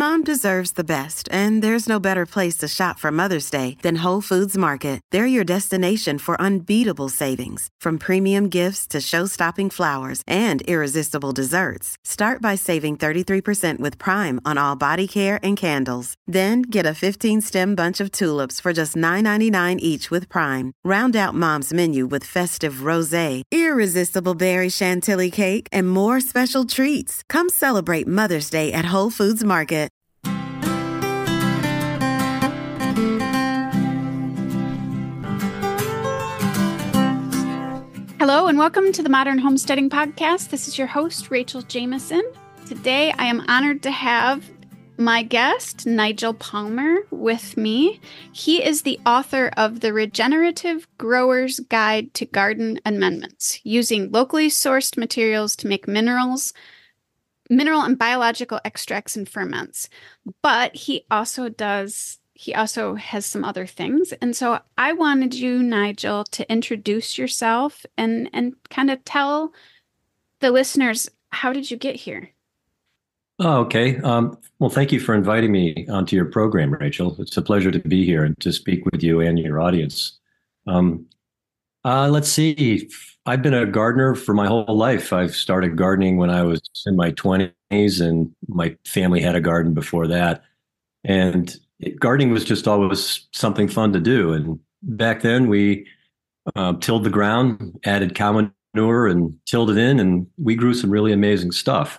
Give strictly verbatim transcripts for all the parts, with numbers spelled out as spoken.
Mom deserves the best, and there's no better place to shop for Mother's Day than Whole Foods Market. They're your destination for unbeatable savings, from premium gifts to show-stopping flowers and irresistible desserts. Start by saving thirty-three percent with Prime on all body care and candles. Then get a fifteen-stem bunch of tulips for just nine ninety-nine each with Prime. Round out Mom's menu with festive rosé, irresistible berry chantilly cake, and more special treats. Come celebrate Mother's Day at Whole Foods Market. Hello and welcome to the Modern Homesteading Podcast. This is your host, Rachel Jameson. Today I am honored to have my guest, Nigel Palmer, with me. He is the author of The Regenerative Grower's Guide to Garden Amendments, using locally sourced materials to make minerals, mineral and biological extracts and ferments. But he also does He also has some other things. And so I wanted you, Nigel, to introduce yourself and, and kind of tell the listeners, how did you get here? Oh, okay. Um, well, thank you for inviting me onto your program, Rachel. It's a pleasure to be here and to speak with you and your audience. Um, uh, let's see. I've been a gardener for my whole life. I've started gardening when I was in my twenties, and my family had a garden before that. And gardening was just always something fun to do. And back then we uh, tilled the ground, added cow manure and tilled it in, and we grew some really amazing stuff.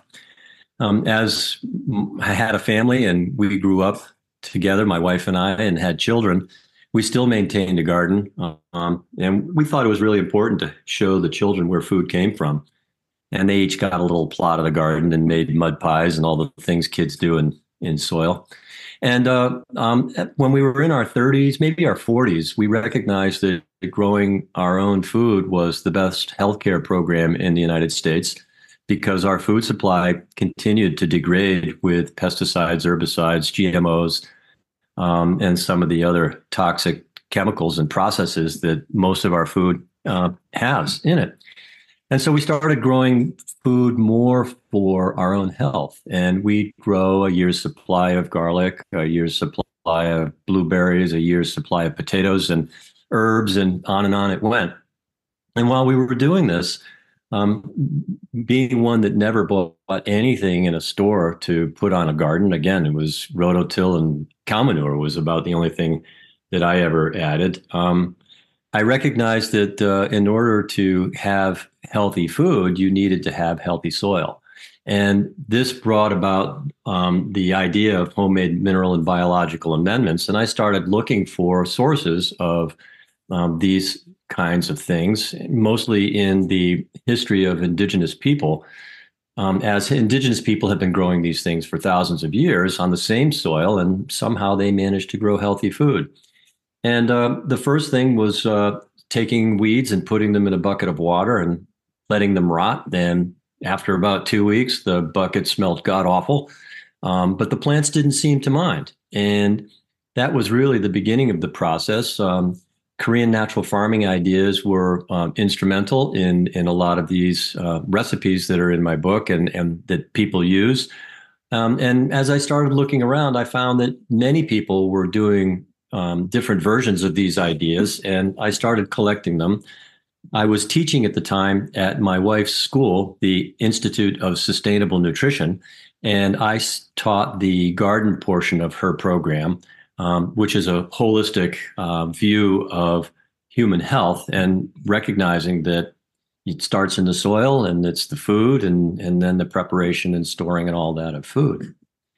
Um, as I had a family and we grew up together, my wife and I, and had children, we still maintained a garden. Um, and we thought it was really important to show the children where food came from. And they each got a little plot of the garden and made mud pies and all the things kids do in, in soil. And uh, um, when we were in our thirties, maybe our forties, we recognized that growing our own food was the best healthcare program in the United States, because our food supply continued to degrade with pesticides, herbicides, G M Os, um, and some of the other toxic chemicals and processes that most of our food uh, has in it. And so we started growing food more for our own health. And we grow a year's supply of garlic, a year's supply of blueberries, a year's supply of potatoes and herbs, and on and on it went. And while we were doing this, um, being one that never bought anything in a store to put on a garden, again, it was rototill and cow manure was about the only thing that I ever added. Um, I recognized that uh, in order to have healthy food, you needed to have healthy soil. And this brought about um, the idea of homemade mineral and biological amendments. And I started looking for sources of um, these kinds of things, mostly in the history of indigenous people, um, as indigenous people have been growing these things for thousands of years on the same soil, and somehow they managed to grow healthy food. And uh, the first thing was uh, taking weeds and putting them in a bucket of water and letting them rot. Then after about two weeks, the bucket smelled god awful, um, but the plants didn't seem to mind. And that was really the beginning of the process. Um, Korean natural farming ideas were um, instrumental in in a lot of these uh, recipes that are in my book and, and that people use. Um, and as I started looking around, I found that many people were doing Um, different versions of these ideas, and I started collecting them. I was teaching at the time at my wife's school, the Institute of Sustainable Nutrition, and I taught the garden portion of her program, um, which is a holistic uh, view of human health, and recognizing that it starts in the soil and it's the food, and, and then the preparation and storing and all that of food.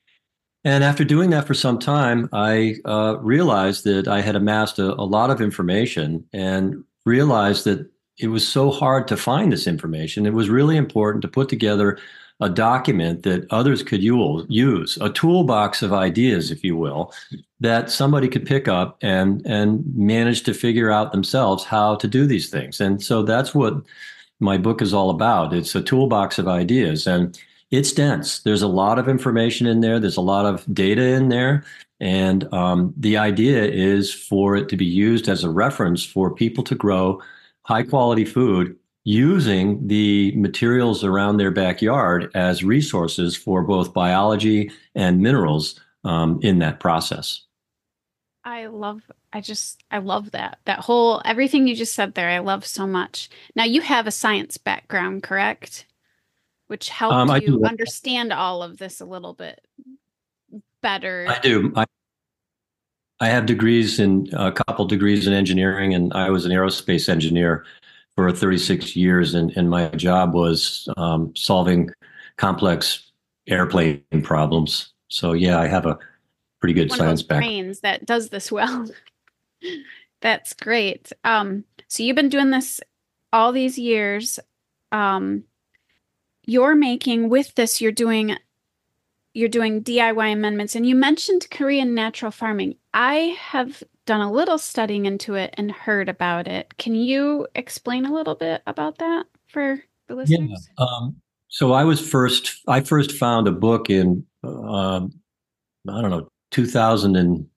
And after doing that for some time, I uh, realized that I had amassed a, a lot of information, and realized that it was so hard to find this information. It was really important to put together a document that others could use, a toolbox of ideas, if you will, that somebody could pick up and, and manage to figure out themselves how to do these things. And so that's what my book is all about. It's a toolbox of ideas. And it's dense. There's a lot of information in there. There's a lot of data in there. And um, the idea is for it to be used as a reference for people to grow high quality food using the materials around their backyard as resources for both biology and minerals um, in that process. I love, I just, I love that. That whole, everything you just said there, I love so much. Now, you have a science background, correct? Which helped Um, I you do. understand all of this a little bit better. I do. I, I have degrees in a couple degrees in engineering, and I was an aerospace engineer for thirty-six years, and, and my job was um, solving complex airplane problems. So yeah, I have a pretty good One science of those background. brains that does this well. That's great. Um, so you've been doing this all these years. Um, you're making with this, you're doing you're doing D I Y amendments, and you mentioned Korean natural farming. I have done a little studying into it and heard about it. Can you explain a little bit about that for the listeners? Yeah. Um, so I was first, I first found a book in, um, I don't know, two thousand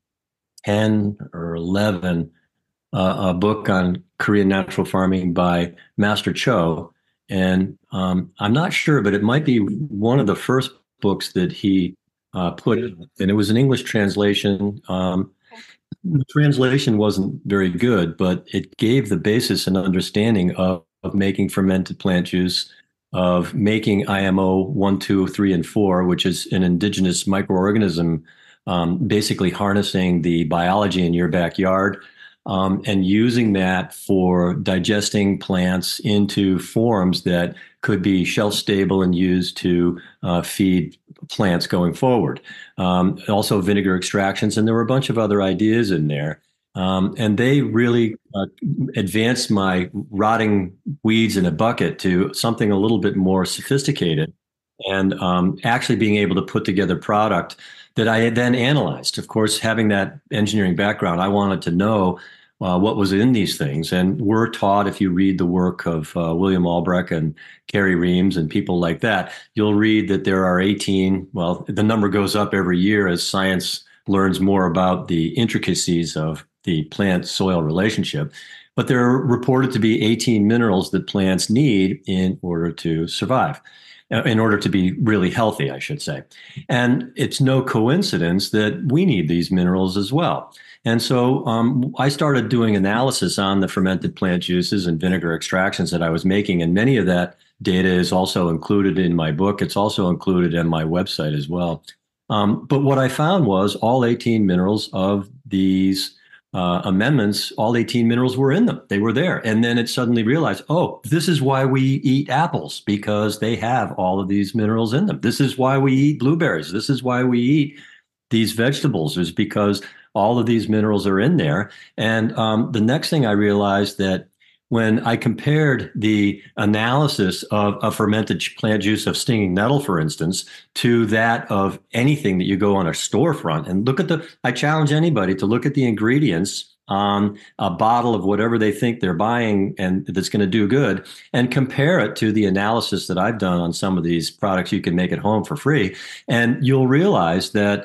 ten or eleven, uh, a book on Korean natural farming by Master Cho. And um, I'm not sure, but it might be one of the first books that he uh, put in. And it was an English translation. Um, the translation wasn't very good, but it gave the basis and understanding of, of making fermented plant juice, of making I M O one, two, three, and four, which is an indigenous microorganism, um, basically harnessing the biology in your backyard, um, and using that for digesting plants into forms that could be shelf stable and used to uh, feed plants going forward. Um, also vinegar extractions, and there were a bunch of other ideas in there. Um, and they really uh, advanced my rotting weeds in a bucket to something a little bit more sophisticated, and um, actually being able to put together product that I then analyzed. Of course, having that engineering background, I wanted to know uh, what was in these things. And we're taught, if you read the work of uh, William Albrecht and Carrie Reams and people like that, you'll read that there are eighteen, well, the number goes up every year as science learns more about the intricacies of the plant-soil relationship. But there are reported to be eighteen minerals that plants need in order to survive, in order to be really healthy, I should say. And it's no coincidence that we need these minerals as well. And so um, I started doing analysis on the fermented plant juices and vinegar extractions that I was making. And many of that data is also included in my book. It's also included in my website as well. Um, but what I found was all eighteen minerals of these uh, amendments, all eighteen minerals were in them. They were there. And then it suddenly realized, oh, this is why we eat apples, because they have all of these minerals in them. This is why we eat blueberries. This is why we eat these vegetables, is because all of these minerals are in there. And um, the next thing I realized, that when I compared the analysis of a fermented plant juice of stinging nettle, for instance, to that of anything that you go on a storefront and look at the, I challenge anybody to look at the ingredients on a bottle of whatever they think they're buying and that's going to do good, and compare it to the analysis that I've done on some of these products you can make at home for free. And you'll realize that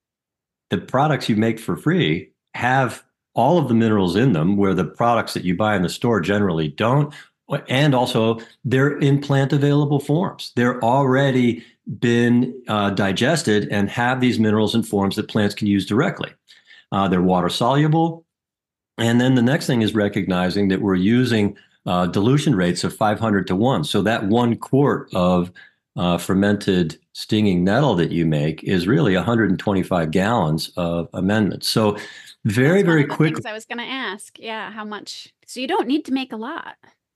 the products you make for free have all of the minerals in them, where the products that you buy in the store generally don't. And also, they're in plant available forms. They're already been uh, digested and have these minerals in forms that plants can use directly. Uh, they're water soluble. And then the next thing is recognizing that we're using uh, dilution rates of five hundred to one. So that one quart of uh, fermented stinging nettle that you make is really one hundred twenty-five gallons of amendments. So very, very quickly. I was going to ask, yeah, how much? So you don't need to make a lot.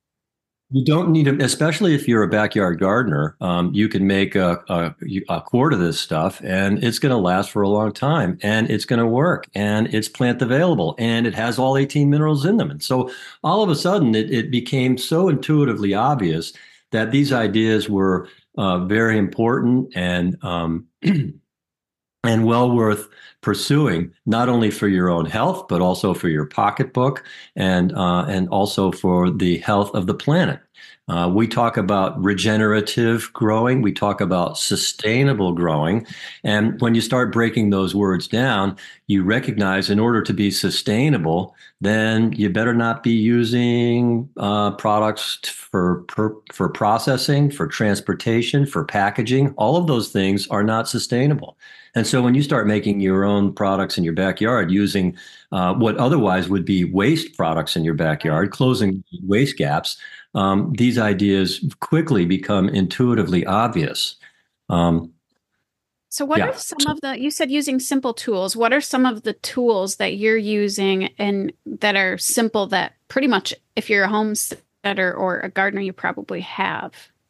You don't need to, especially if you're a backyard gardener. Um, you can make a, a, a quart of this stuff, and it's going to last for a long time, and it's going to work, and it's plant available, and it has all eighteen minerals in them. And so all of a sudden, it, it became so intuitively obvious that these ideas were uh, very important and um, and well worth pursuing, not only for your own health, but also for your pocketbook and uh, and also for the health of the planet. Uh, we talk about regenerative growing. We talk about sustainable growing. And when you start breaking those words down, you recognize in order to be sustainable, then you better not be using uh, products for, for, for processing, for transportation, for packaging. All of those things are not sustainable. And so when you start making your own products in your backyard using uh, what otherwise would be waste products in your backyard, closing waste gaps, um, these ideas quickly become intuitively obvious. Um, so what yeah. are some of the, you said using simple tools. What are some of the tools that you're using and that are simple that pretty much if you're a homesteader or a gardener, you probably have?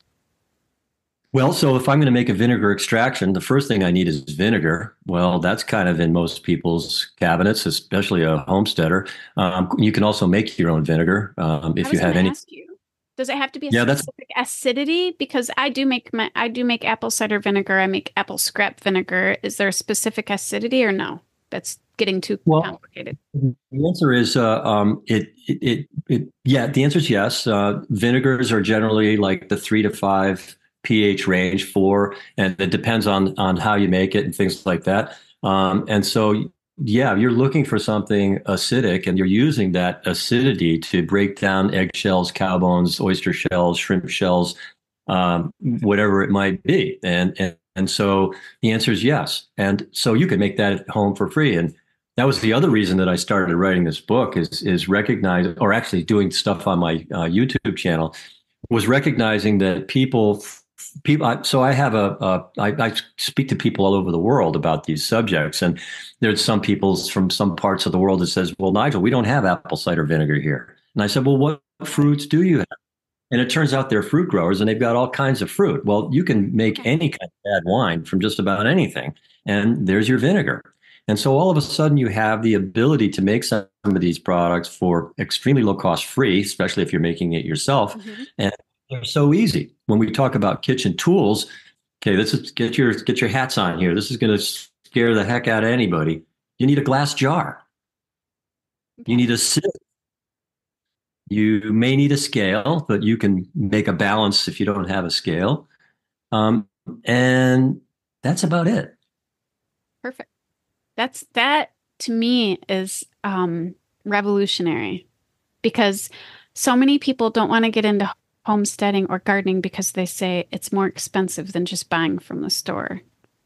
Well, so if I'm going to make a vinegar extraction, the first thing I need is vinegar. Well, that's kind of in most people's cabinets, especially a homesteader. Um, you can also make your own vinegar um, if you have any. Ask you, does it have to be a yeah, specific that's... acidity? Because I do make my I do make apple cider vinegar. I make apple scrap vinegar. Is there a specific acidity or no? That's getting too well, complicated. The answer is uh, um, it, it it it yeah. The answer is yes. Uh, vinegars are generally like the three to five pH range, four, and it depends on on how you make it and things like that. Um, and so, yeah, you're looking for something acidic, and you're using that acidity to break down eggshells, cow bones, oyster shells, shrimp shells, um, whatever it might be. And, and and so the answer is yes. And so you can make that at home for free. And that was the other reason that I started writing this book is is recognizing, or actually doing stuff on my uh, YouTube channel, was recognizing that people. People, so I have a, a I, I speak to people all over the world about these subjects, and there's some people from some parts of the world that says, "Well, Nigel, we don't have apple cider vinegar here." And I said, "Well, what fruits do you have?" And it turns out they're fruit growers, and they've got all kinds of fruit. Well, you can make any kind of bad wine from just about anything, and there's your vinegar. And so all of a sudden, you have the ability to make some of these products for extremely low cost, free, especially if you're making it yourself, mm-hmm. and they're so easy. When we talk about kitchen tools, okay, this is get your get your hats on here. This is going to scare the heck out of anybody. You need a glass jar. You need a sieve. You may need a scale, but you can make a balance if you don't have a scale. Um, and that's about it. Perfect. That's that to me is um, revolutionary, because so many people don't want to get into homesteading or gardening because they say it's more expensive than just buying from the store.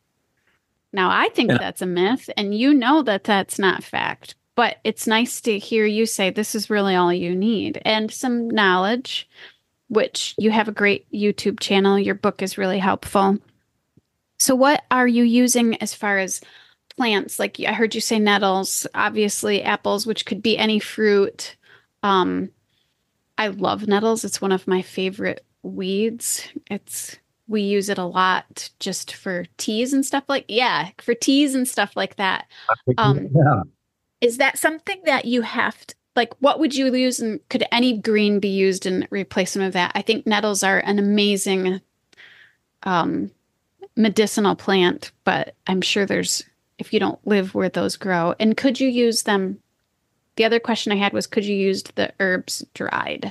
Now, I think yeah. that's a myth, and you know that that's not fact, but it's nice to hear you say this is really all you need, and some knowledge, which you have a great YouTube channel. Your book is really helpful. So what are you using as far as plants? Like I heard you say nettles, obviously apples, which could be any fruit. Um, I love nettles. It's one of my favorite weeds. It's we use it a lot just for teas and stuff like yeah, for teas and stuff like that. Um, yeah. Is that something that you have to, like, what would you use, and could any green be used in replacement of that? I think nettles are an amazing um, medicinal plant, but I'm sure there's, if you don't live where those grow. And could you use them? The other question I had was, could you use the herbs dried,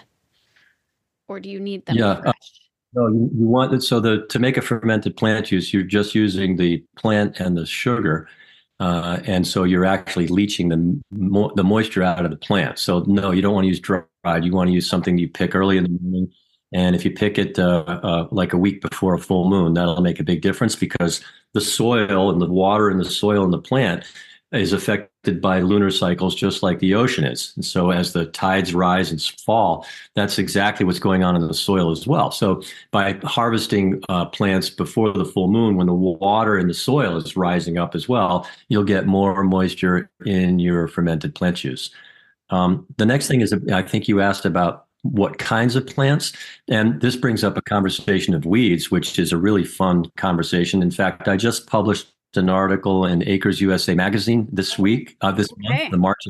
or do you need them yeah, fresh? Uh, no, you, you want it. So the to make a fermented plant juice, you're just using the plant and the sugar, uh, and so you're actually leaching the mo- the moisture out of the plant. So no, you don't want to use dried. You want to use something you pick early in the morning, and if you pick it uh, uh, like a week before a full moon, that'll make a big difference, because the soil and the water in the soil and the plant is affected by lunar cycles just like the ocean is. And so as the tides rise and fall, that's exactly what's going on in the soil as well. So by harvesting uh, plants before the full moon, when the water in the soil is rising up as well, you'll get more moisture in your fermented plant juice. Um, the next thing is, I think you asked about what kinds of plants, and this brings up a conversation of weeds, which is a really fun conversation. In fact, I just published an article in Acres U S A magazine this week, uh, this okay. month, the March,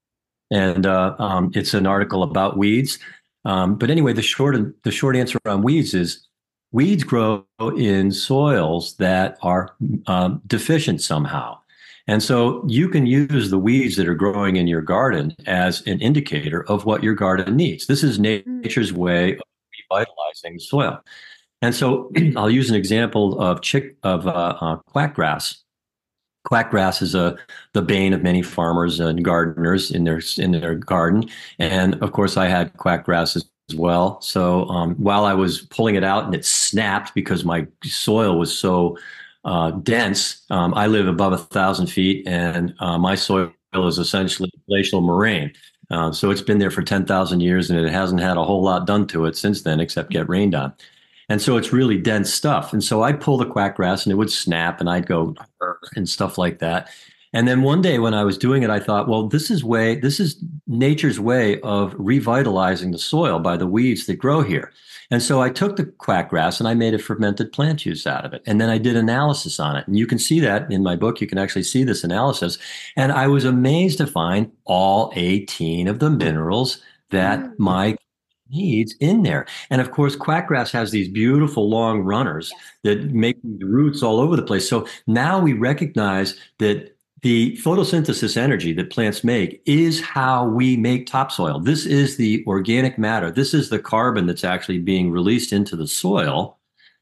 and uh, um, it's an article about weeds. Um, but anyway, the short the short answer on weeds is weeds grow in soils that are um, deficient somehow. And so you can use the weeds that are growing in your garden as an indicator of what your garden needs. This is nature's way of revitalizing the soil. And so I'll use an example of chick of uh, uh, quackgrass. Quackgrass is a the bane of many farmers and gardeners in their in their garden, and of course I had quackgrass as well. So um, while I was pulling it out and it snapped because my soil was so uh, dense, um, I live above a thousand feet, and uh, my soil is essentially glacial moraine. Uh, so it's been there for ten thousand years, and it hasn't had a whole lot done to it since then, except get rained on. And so it's really dense stuff. And so I'd pull the quackgrass and it would snap and I'd go and stuff like that. And then one day when I was doing it, I thought, well, this is way, this is nature's way of revitalizing the soil by the weeds that grow here. And so I took the quackgrass and I made a fermented plant juice out of it. And then I did analysis on it. And you can see that in my book. You can actually see this analysis. And I was amazed to find all eighteen of the minerals that mm. my needs in there. And of course, quackgrass has these beautiful long runners that make the roots all over the place. So now we recognize that the photosynthesis energy that plants make is how we make topsoil. This is the organic matter. This is the carbon that's actually being released into the soil,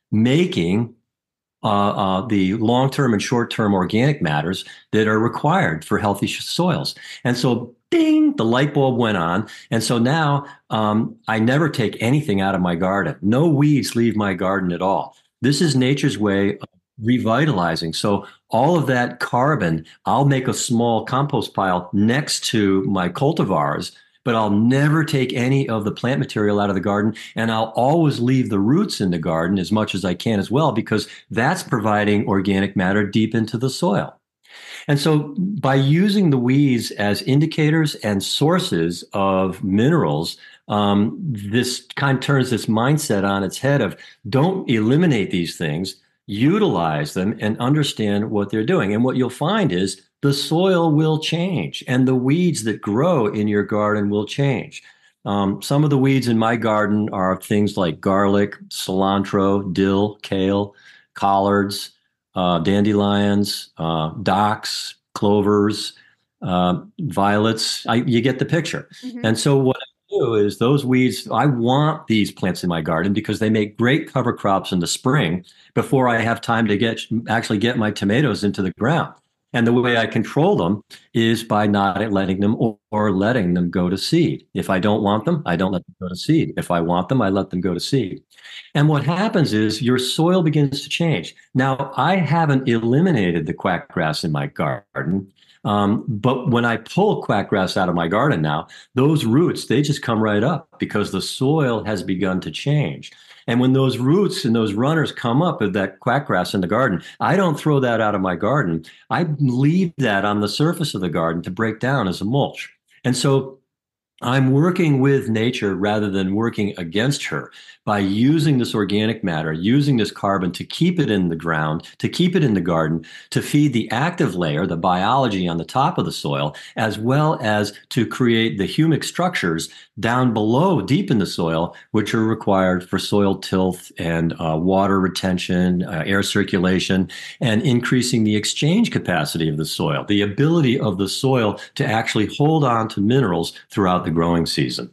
making uh, uh, the long-term and short-term organic matters that are required for healthy soils. And so ding, the light bulb went on. And so now um, I never take anything out of my garden. No weeds leave my garden at all. This is nature's way of revitalizing. So all of that carbon, I'll make a small compost pile next to my cultivars, but I'll never take any of the plant material out of the garden. And I'll always leave the roots in the garden as much as I can as well, because that's providing organic matter deep into the soil. And so by using the weeds as indicators and sources of minerals, um, this kind of turns this mindset on its head of don't eliminate these things, utilize them and understand what they're doing. And what you'll find is the soil will change and the weeds that grow in your garden will change. Um, some of the weeds in my garden are things like garlic, cilantro, dill, kale, collards, Uh, dandelions, uh, docks, clovers, uh, violets. I, you get the picture. Mm-hmm. And so what I do is those weeds, I want these plants in my garden because they make great cover crops in the spring before I have time to get actually get my tomatoes into the ground. And the way I control them is by not letting them or, or letting them go to seed. If I don't want them, I don't let them go to seed. If I want them, I let them go to seed. And what happens is your soil begins to change. Now, I haven't eliminated the quackgrass in my garden, um, but when I pull quackgrass out of my garden now, those roots, they just come right up because the soil has begun to change. And when those roots and those runners come up of that quackgrass in the garden, I don't throw that out of my garden. I leave that on the surface of the garden to break down as a mulch. And so I'm working with nature rather than working against her by using this organic matter, using this carbon to keep it in the ground, to keep it in the garden, to feed the active layer, the biology on the top of the soil, as well as to create the humic structures down below, deep in the soil, which are required for soil tilth and uh, water retention, uh, air circulation, and increasing the exchange capacity of the soil, the ability of the soil to actually hold on to minerals throughout the growing season.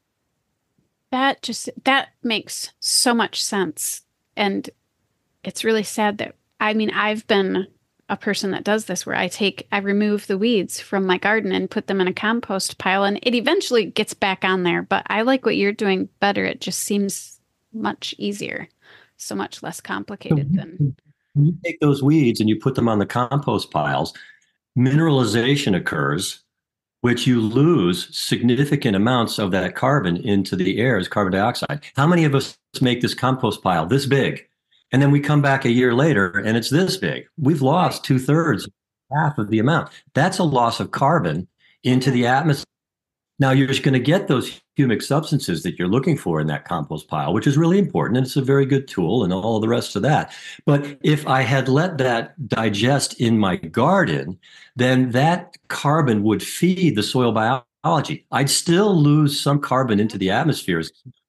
That just, that makes so much sense. And it's really sad that, I mean, I've been a person that does this where I take, I remove the weeds from my garden and put them in a compost pile and it eventually gets back on there. But I like what you're doing better. It just seems much easier, so much less complicated than. When you take those weeds and you put them on the compost piles, mineralization occurs, which you lose significant amounts of that carbon into the air as carbon dioxide. How many of us make this compost pile this big? And then we come back a year later and it's this big. We've lost two thirds, half of the amount. That's a loss of carbon into the atmosphere. Now you're just going to get those humic substances that you're looking for in that compost pile, which is really important. And it's a very good tool and all of the rest of that. But if I had let that digest in my garden, then that carbon would feed the soil biology. I'd still lose some carbon into the atmosphere as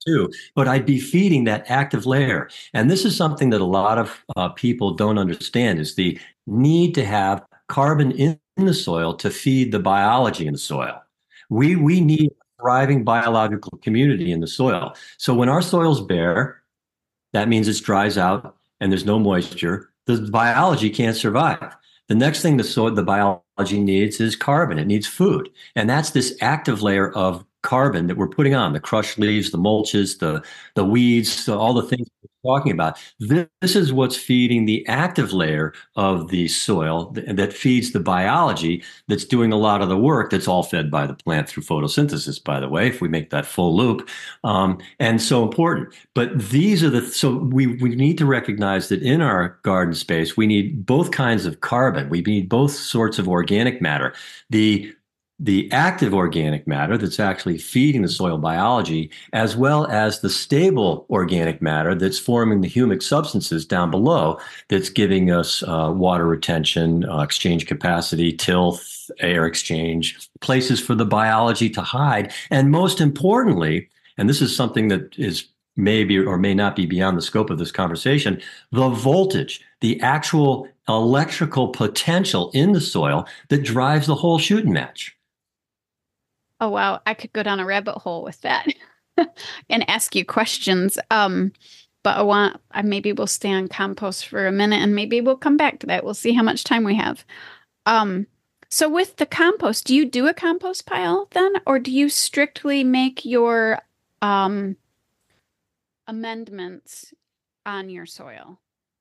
too, but I'd be feeding that active layer. And this is something that a lot of uh, people don't understand is the need to have carbon in the soil to feed the biology in the soil. We, we need a thriving biological community in the soil. So when our soil's bare, that means it dries out and there's no moisture. The biology can't survive. The next thing the soil, the biology needs is carbon. It needs food. And that's this active layer of carbon that we're putting on, the crushed leaves, the mulches, the, the weeds, the, all the things we're talking about. This, this is what's feeding the active layer of the soil th- that feeds the biology that's doing a lot of the work that's all fed by the plant through photosynthesis, by the way, if we make that full loop. Um, and so important. But these are the, so we, we need to recognize that in our garden space, we need both kinds of carbon. We need both sorts of organic matter. The the active organic matter that's actually feeding the soil biology, as well as the stable organic matter that's forming the humic substances down below that's giving us uh, water retention, uh, exchange capacity, tilth, air exchange, places for the biology to hide. And most importantly, and this is something that is maybe or may not be beyond the scope of this conversation, the voltage, the actual electrical potential in the soil that drives the whole shooting match. Oh, wow. I could go down a rabbit hole with that and ask you questions. Um, but I want, I maybe we'll stay on compost for a minute and maybe we'll come back to that. We'll see how much time we have. Um, so with the compost, do you do a compost pile then, or do you strictly make your um, amendments on your soil?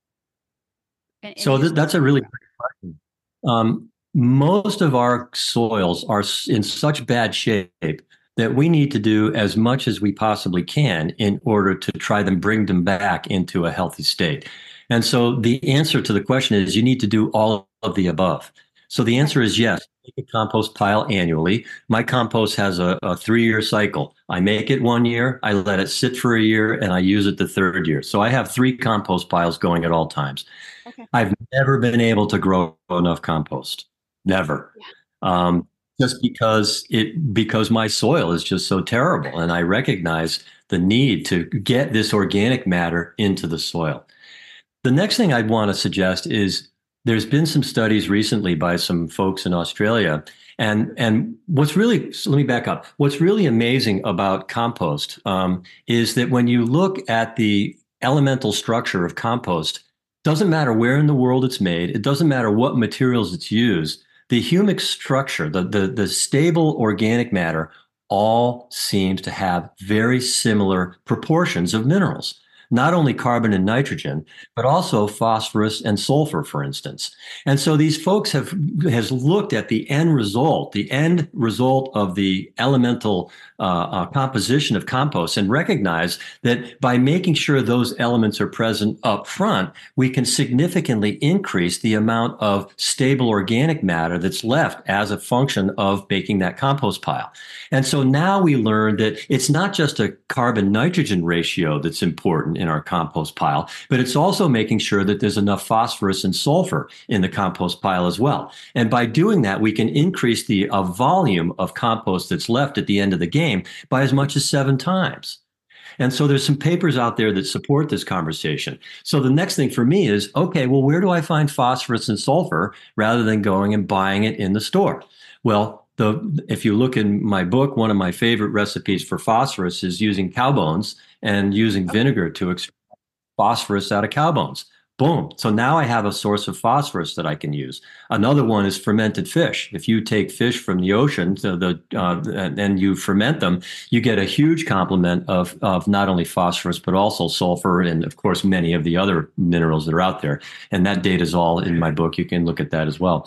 And, and so th- that's a really great question. Um, Most of our soils are in such bad shape that we need to do as much as we possibly can in order to try to bring them back into a healthy state. And so the answer to the question is you need to do all of the above. So the answer is yes, make a compost pile annually. My compost has a, a three-year cycle. I make it one year, I let it sit for a year, and I use it the third year. So I have three compost piles going at all times. Okay. I've never been able to grow enough compost. Never. Yeah. Um, just because it because my soil is just so terrible. And I recognize the need to get this organic matter into the soil. The next thing I'd want to suggest is there's been some studies recently by some folks in Australia. And, and what's really, so let me back up. What's really amazing about compost um, is that when you look at the elemental structure of compost, doesn't matter where in the world it's made, it doesn't matter what materials it's used, the humic structure, the, the, the stable organic matter, all seems to have very similar proportions of minerals. Not only carbon and nitrogen, but also phosphorus and sulfur, for instance. And so these folks have has looked at the end result, the end result of the elemental uh, uh, composition of compost, and recognized that by making sure those elements are present up front, we can significantly increase the amount of stable organic matter that's left as a function of making that compost pile. And so now we learn that it's not just a carbon-nitrogen ratio that's important in our compost pile, but it's also making sure that there's enough phosphorus and sulfur in the compost pile as well. And by doing that, we can increase the uh, volume of compost that's left at the end of the game by as much as seven times. And so there's some papers out there that support this conversation. So the next thing for me is, okay, well, where do I find phosphorus and sulfur rather than going and buying it in the store? Well, The, if you look in my book, one of my favorite recipes for phosphorus is using cow bones and using vinegar to extract phosphorus out of cow bones. Boom. So now I have a source of phosphorus that I can use. Another one is fermented fish. If you take fish from the ocean to the, uh, and you ferment them, you get a huge complement of, of not only phosphorus, but also sulfur and, of course, many of the other minerals that are out there. And that data is all in my book. You can look at that as well.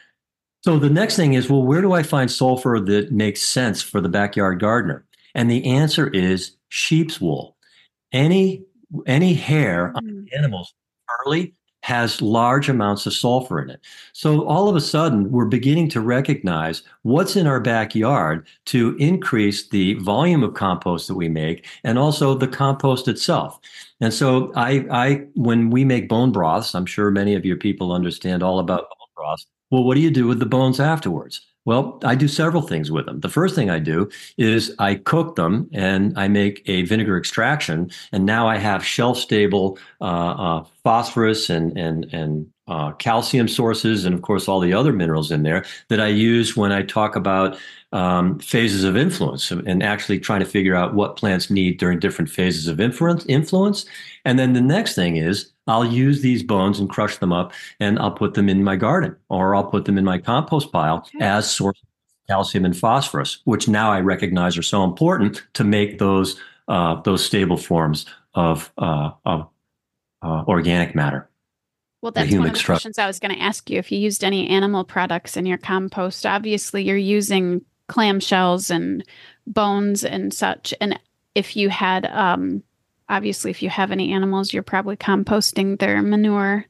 So the next thing is, well, where do I find sulfur that makes sense for the backyard gardener? And the answer is sheep's wool. Any any hair mm-hmm. on animals early has large amounts of sulfur in it. So all of a sudden, we're beginning to recognize what's in our backyard to increase the volume of compost that we make and also the compost itself. And so I, I when we make bone broths, I'm sure many of your people understand all about bone broths. Well, what do you do with the bones afterwards? Well, I do several things with them. The first thing I do is I cook them and I make a vinegar extraction, and now I have shelf-stable uh, uh, phosphorus and and and uh, calcium sources, and of course all the other minerals in there that I use when I talk about um, phases of influence and actually trying to figure out what plants need during different phases of influence. Influence, and then the next thing is I'll use these bones and crush them up, and I'll put them in my garden, or I'll put them in my compost pile okay. as source of calcium and phosphorus, which now I recognize are so important to make those uh, those stable forms of uh, of uh, organic matter. Well, that's one of the questions I was going to ask you. If you used any animal products in your compost, obviously you're using clamshells and bones and such. And if you had, um, obviously, if you have any animals, you're probably composting their manure.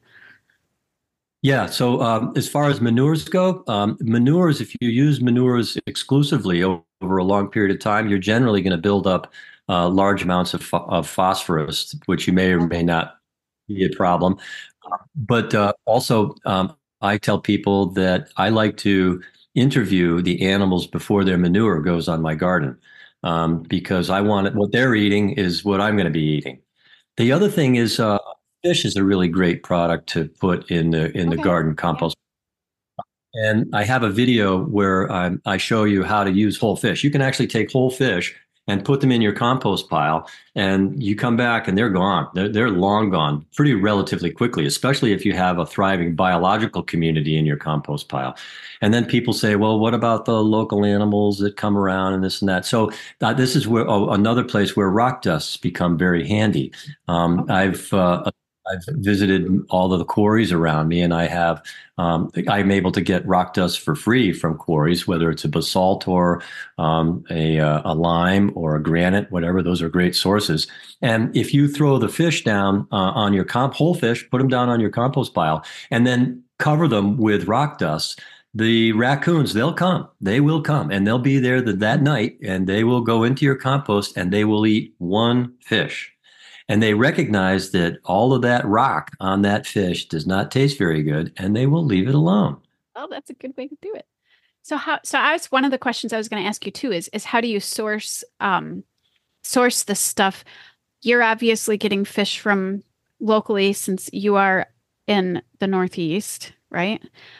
Yeah. So um, as far as manures go, um, manures, if you use manures exclusively over a long period of time, you're generally going to build up uh, large amounts of, of phosphorus, which you may or may not be a problem. But uh, also, um, I tell people that I like to interview the animals before their manure goes on my garden, um, because I want it, what they're eating is what I'm going to be eating. The other thing is uh, fish is a really great product to put in the in the okay. garden compost. Yeah. And I have a video where um, I show you how to use whole fish. You can actually take whole fish and put them in your compost pile, and you come back and they're gone. They're, they're long gone pretty relatively quickly, especially if you have a thriving biological community in your compost pile. And then people say, well, what about the local animals that come around and this and that? So uh, this is where oh, another place where rock dusts become very handy. Um, okay. I've uh, I've visited all of the quarries around me, and I have um, I'm able to get rock dust for free from quarries, whether it's a basalt or um, a, a lime or a granite, whatever. Those are great sources. And if you throw the fish down uh, on your comp, whole fish, put them down on your compost pile, and then cover them with rock dust, the raccoons, they'll come. They will come, and they'll be there the, that night, and they will go into your compost, and they will eat one fish. And they recognize that all of that rock on that fish does not taste very good, and they will leave it alone. Oh, that's a good way to do it. So how? So I was one of the questions I was going to ask you too is is how do you source um, source this stuff? You're obviously getting fish from locally since you are in the Northeast, right?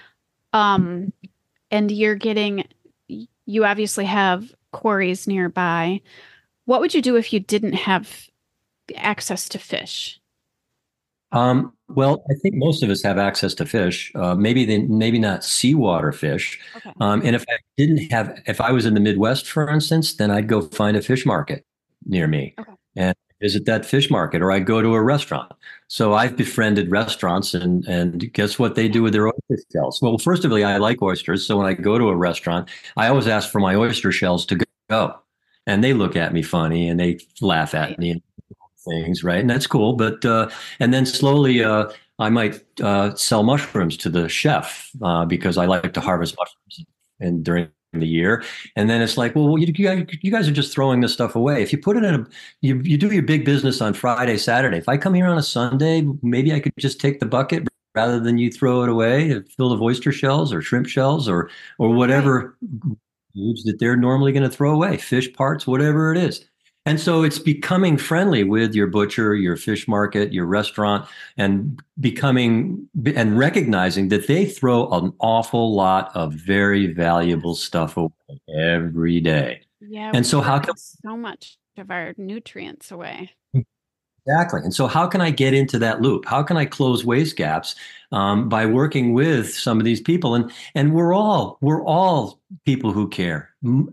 Um, and you're getting. You obviously have quarries nearby. What would you do if you didn't have access to fish? Um, well, I think most of us have access to fish. Uh, maybe they, maybe not seawater fish. Okay. Um, and if I didn't have, if I was in the Midwest, for instance, then I'd go find a fish market near me okay. and visit that fish market, or I'd go to a restaurant. So I've befriended restaurants, and and guess what they do with their oyster shells? Well, first of all, I like oysters. So when I go to a restaurant, I always ask for my oyster shells to go, and they look at me funny and they laugh at right. me. Things, right? And that's cool. But, uh, and then slowly uh, I might uh, sell mushrooms to the chef uh, because I like to harvest mushrooms and during the year. And then it's like, well, you, you, guys, you guys are just throwing this stuff away. If you put it in a, you, you do your big business on Friday, Saturday. If I come here on a Sunday, maybe I could just take the bucket rather than you throw it away, filled with oyster shells or shrimp shells or, or whatever foods that they're normally going to throw away, fish parts, whatever it is. And so it's becoming friendly with your butcher, your fish market, your restaurant, and becoming and recognizing that they throw an awful lot of very valuable stuff away every day. Yeah. And so how can so much of our nutrients away? Exactly. And so how can I get into that loop? How can I close waste gaps um, by working with some of these people? And and we're all we're all people who care.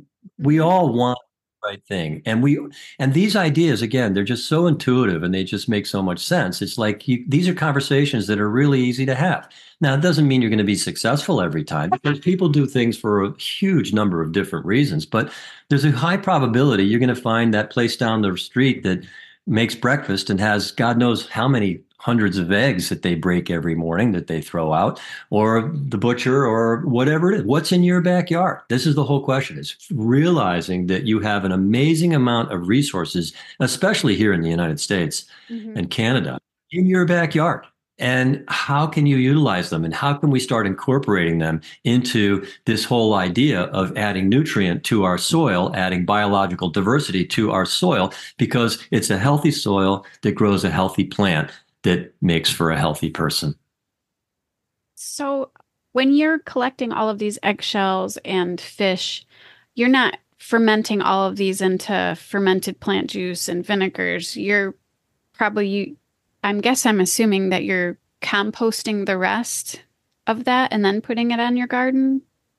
We all want right thing. And we, and these ideas, again, they're just so intuitive and they just make so much sense. It's like, you, these are conversations that are really easy to have. Now, it doesn't mean you're going to be successful every time, because people do things for a huge number of different reasons, but there's a high probability you're going to find that place down the street that makes breakfast and has God knows how many hundreds of eggs that they break every morning that they throw out, or the butcher, or whatever it is. What's in your backyard? This is the whole question, is realizing that you have an amazing amount of resources, especially here in the United States mm-hmm. and Canada, in your backyard. And how can you utilize them? And how can we start incorporating them into this whole idea of adding nutrient to our soil, adding biological diversity to our soil, because it's a healthy soil that grows a healthy plant that makes for a healthy person. So when you're collecting all of these eggshells and fish, you're not fermenting all of these into fermented plant juice and vinegars. You're probably, you, I'm guess I'm assuming that you're composting the rest of that and then putting it on your garden.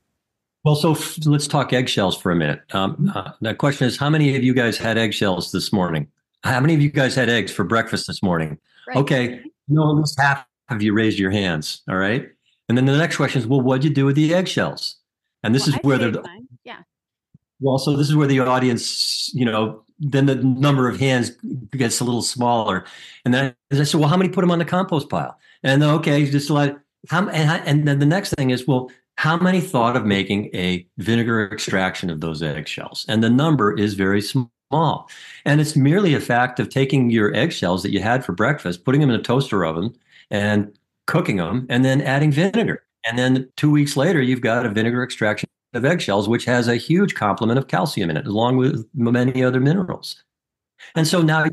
Well, so f- let's talk eggshells for a minute. Um, uh, the question is, how many of you guys had eggshells this morning? How many of you guys had eggs for breakfast this morning? Right. Okay, you know, at least half of you raised your hands. All right, and then the next question is, well, what'd you do with the eggshells? And this well, is I where the mine. yeah. Well, so this is where the audience, you know, then the number of hands gets a little smaller. And then I said, well, how many put them on the compost pile? And then, okay, just like, how, and then the next thing is, well, how many thought of making a vinegar extraction of those eggshells? And the number is very small. And it's merely a fact of taking your eggshells that you had for breakfast, putting them in a toaster oven and cooking them, and then adding vinegar. And then two weeks later, you've got a vinegar extraction of eggshells, which has a huge complement of calcium in it, along with many other minerals. And so now,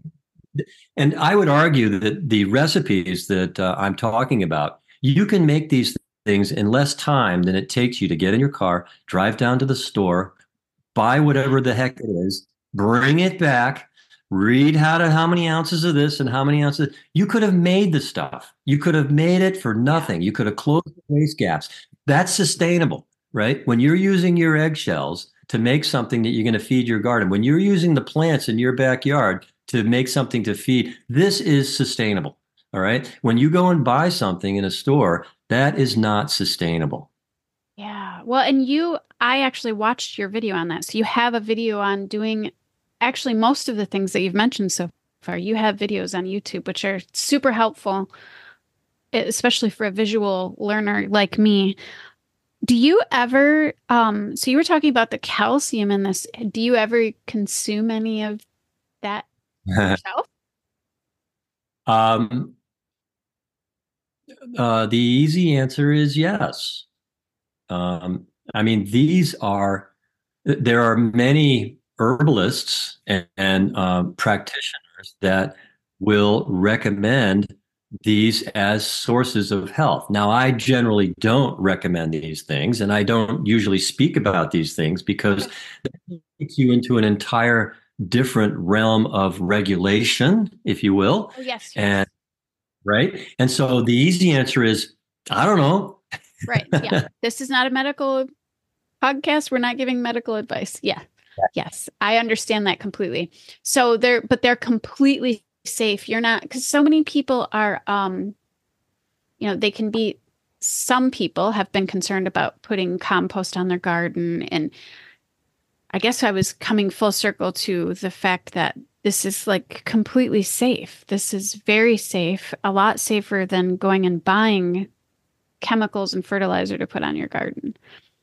and I would argue that the recipes that uh, I'm talking about, you can make these things in less time than it takes you to get in your car, drive down to the store, buy whatever the heck it is, bring it back, read how to how many ounces of this and how many ounces. You could have made the stuff. You could have made it for nothing. You could have closed the waste gaps. That's sustainable. Right? When you're using your eggshells to make something that you're going to feed your garden, when you're using the plants in your backyard to make something to feed, this is sustainable. All right. When you go and buy something in a store, that is not sustainable. Yeah. Well, and you, I actually watched your video on that. So you have a video on doing actually most of the things that you've mentioned so far. You have videos on YouTube, which are super helpful, especially for a visual learner like me. Do you ever, um, so you were talking about the calcium in this. Do you ever consume any of that yourself? um, uh, the easy answer is yes. Um, I mean, these are, there are many herbalists and, and um, practitioners that will recommend these as sources of health. Now, I generally don't recommend these things, and I don't usually speak about these things because it takes you into an entire different realm of regulation, if you will. Oh, yes, yes. And right. And so the easy answer is, I don't know. Right. Yeah. This is not a medical podcast. We're not giving medical advice. Yeah. Yes. I understand that completely. So they're, but they're completely safe. You're not, because so many people are, um, you know, they can be, some people have been concerned about putting compost on their garden. And I guess I was coming full circle to the fact that this is like completely safe. This is very safe, a lot safer than going and buying chemicals and fertilizer to put on your garden.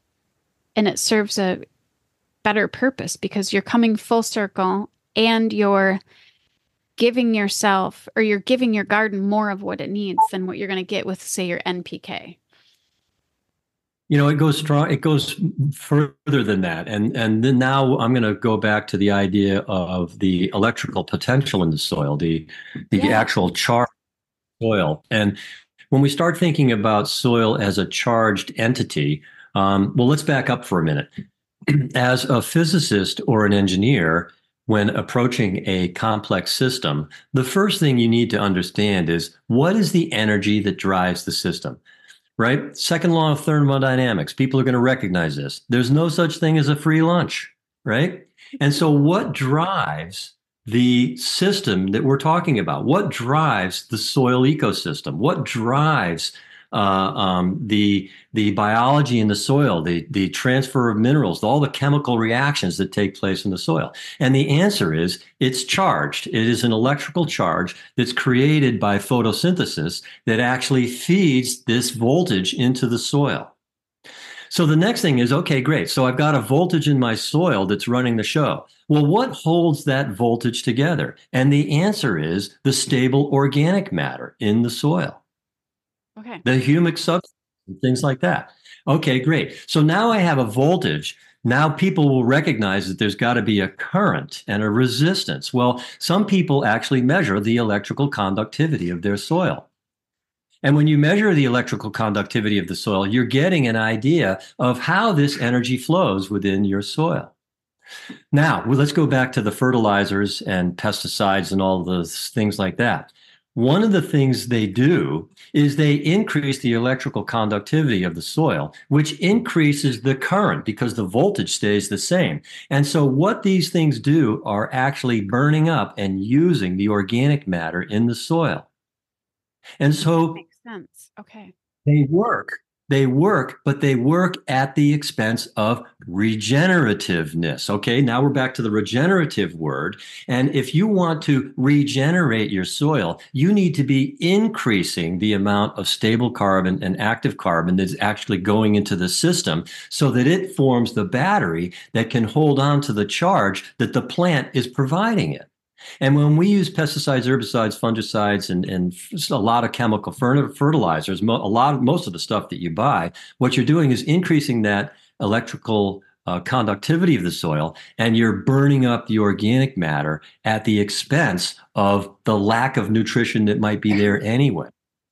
And it serves a better purpose because you're coming full circle and you're giving yourself, or you're giving your garden more of what it needs than what you're going to get with, say, your N P K. You know, it goes strong. It goes further than that, and and then now I'm going to go back to the idea of the electrical potential in the soil, the the yeah. actual charged soil. And when we start thinking about soil as a charged entity, um, well, let's back up for a minute. As a physicist or an engineer, when approaching a complex system, the first thing you need to understand is what is the energy that drives the system, right? Second law of thermodynamics. People are going to recognize this. There's no such thing as a free lunch, right? And so what drives the system that we're talking about? What drives the soil ecosystem? What drives uh, um, the the biology in the soil, the the transfer of minerals, all the chemical reactions that take place in the soil? And the answer is it's charged. It is an electrical charge that's created by photosynthesis that actually feeds this voltage into the soil. So the next thing is, okay, great. So I've got a voltage in my soil that's running the show. Well, what holds that voltage together? And the answer is the stable organic matter in the soil. Okay. The humic substance, and things like that. Okay, great. So now I have a voltage. Now people will recognize that there's got to be a current and a resistance. Well, some people actually measure the electrical conductivity of their soil. And when you measure the electrical conductivity of the soil, you're getting an idea of how this energy flows within your soil. Now, well, let's go back to the fertilizers and pesticides and all those things like that. One of the things they do is they increase the electrical conductivity of the soil, which increases the current because the voltage stays the same. And so what these things do are actually burning up and using the organic matter in the soil. And so that makes sense. Okay. They work. They work, but they work at the expense of regenerativeness. Okay, now we're back to the regenerative word. And if you want to regenerate your soil, you need to be increasing the amount of stable carbon and active carbon that's actually going into the system so that it forms the battery that can hold on to the charge that the plant is providing it. And when we use pesticides, herbicides, fungicides, and, and a lot of chemical fertilizers, a lot of, most of the stuff that you buy, what you're doing is increasing that electrical uh, conductivity of the soil, and you're burning up the organic matter at the expense of the lack of nutrition that might be there anyway.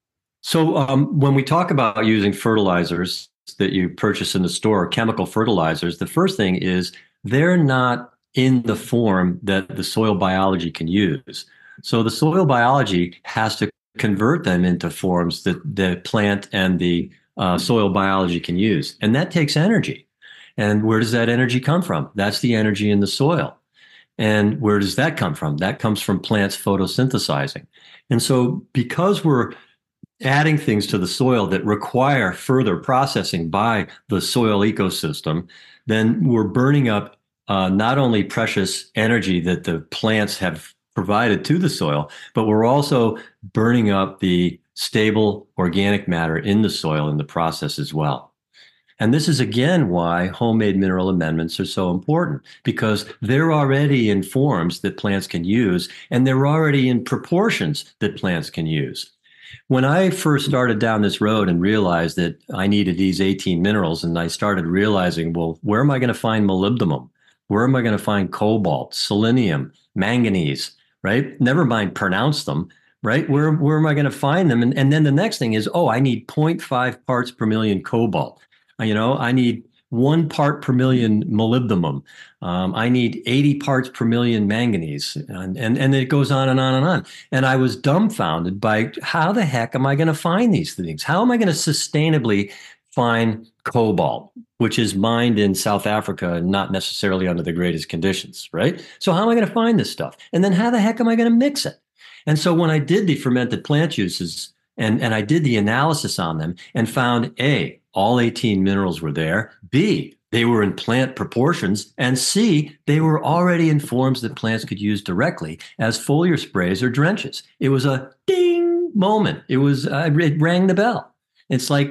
So um, when we talk about using fertilizers that you purchase in the store, chemical fertilizers, the first thing is they're not in the form that the soil biology can use. So the soil biology has to convert them into forms that the plant and the uh, soil biology can use. And that takes energy. And where does that energy come from? That's the energy in the soil. And where does that come from? That comes from plants photosynthesizing. And so because we're adding things to the soil that require further processing by the soil ecosystem, then we're burning up Uh, not only precious energy that the plants have provided to the soil, but we're also burning up the stable organic matter in the soil in the process as well. And this is again why homemade mineral amendments are so important, because they're already in forms that plants can use, and they're already in proportions that plants can use. When I first started down this road and realized that I needed these eighteen minerals, and I started realizing, well, where am I going to find molybdenum? Where am I going to find cobalt, selenium, manganese, right? Never mind pronounce them, right? Where, where am I going to find them? And, and then the next thing is, oh, I need zero point five parts per million cobalt. You know, I need one part per million molybdenum. Um, I need eighty parts per million manganese. And, and, and it goes on and on and on. And I was dumbfounded by how the heck am I going to find these things? How am I going to sustainably find cobalt, which is mined in South Africa and not necessarily under the greatest conditions, right? So how am I going to find this stuff? And then how the heck am I going to mix it? And so when I did the fermented plant juices and, and I did the analysis on them and found A, all eighteen minerals were there, B, they were in plant proportions, and C, they were already in forms that plants could use directly as foliar sprays or drenches. It was a ding moment. It was, uh, it rang the bell. It's like,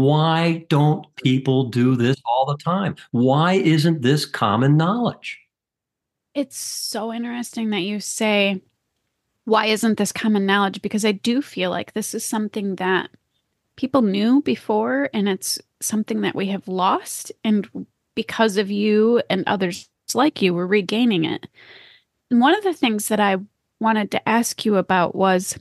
why don't people do this all the time? Why isn't this common knowledge? It's so interesting that you say, why isn't this common knowledge? Because I do feel like this is something that people knew before, and it's something that we have lost. And because of you and others like you, we're regaining it. And one of the things that I wanted to ask you about was,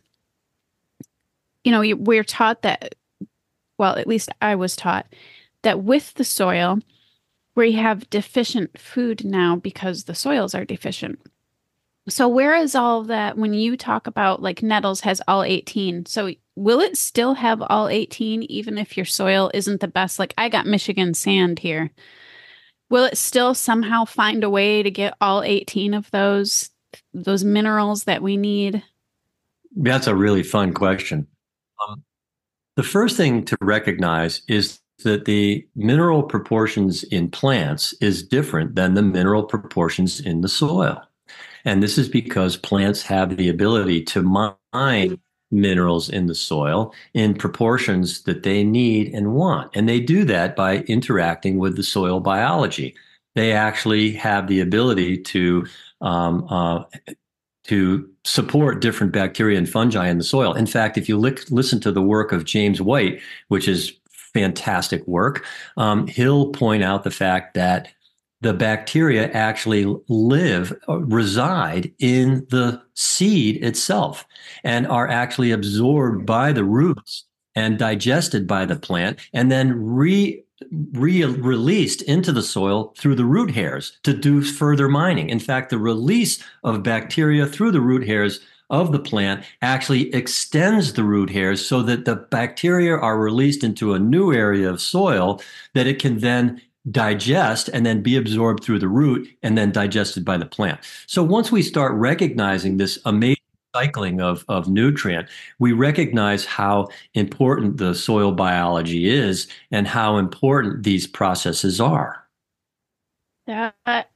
you know, we're taught that, well, at least I was taught that with the soil, we have deficient food now because the soils are deficient. So where is all that when you talk about like Nettles has all eighteen? So will it still have all eighteen even if your soil isn't the best? Like I got Michigan sand here. Will it still somehow find a way to get all eighteen of those, those minerals that we need? That's a really fun question. Um, The first thing to recognize is that the mineral proportions in plants is different than the mineral proportions in the soil. And this is because plants have the ability to mine minerals in the soil in proportions that they need and want. And they do that by interacting with the soil biology. They actually have the ability to um, uh, to support different bacteria and fungi in the soil. In fact, if you li- listen to the work of James White, which is fantastic work, um, he'll point out the fact that the bacteria actually live, reside in the seed itself and are actually absorbed by the roots and digested by the plant and then re, re released into the soil through the root hairs to do further mining. In fact, the release of bacteria through the root hairs of the plant actually extends the root hairs so that the bacteria are released into a new area of soil that it can then digest and then be absorbed through the root and then digested by the plant. So once we start recognizing this amazing cycling of, of nutrient, we recognize how important the soil biology is and how important these processes are. That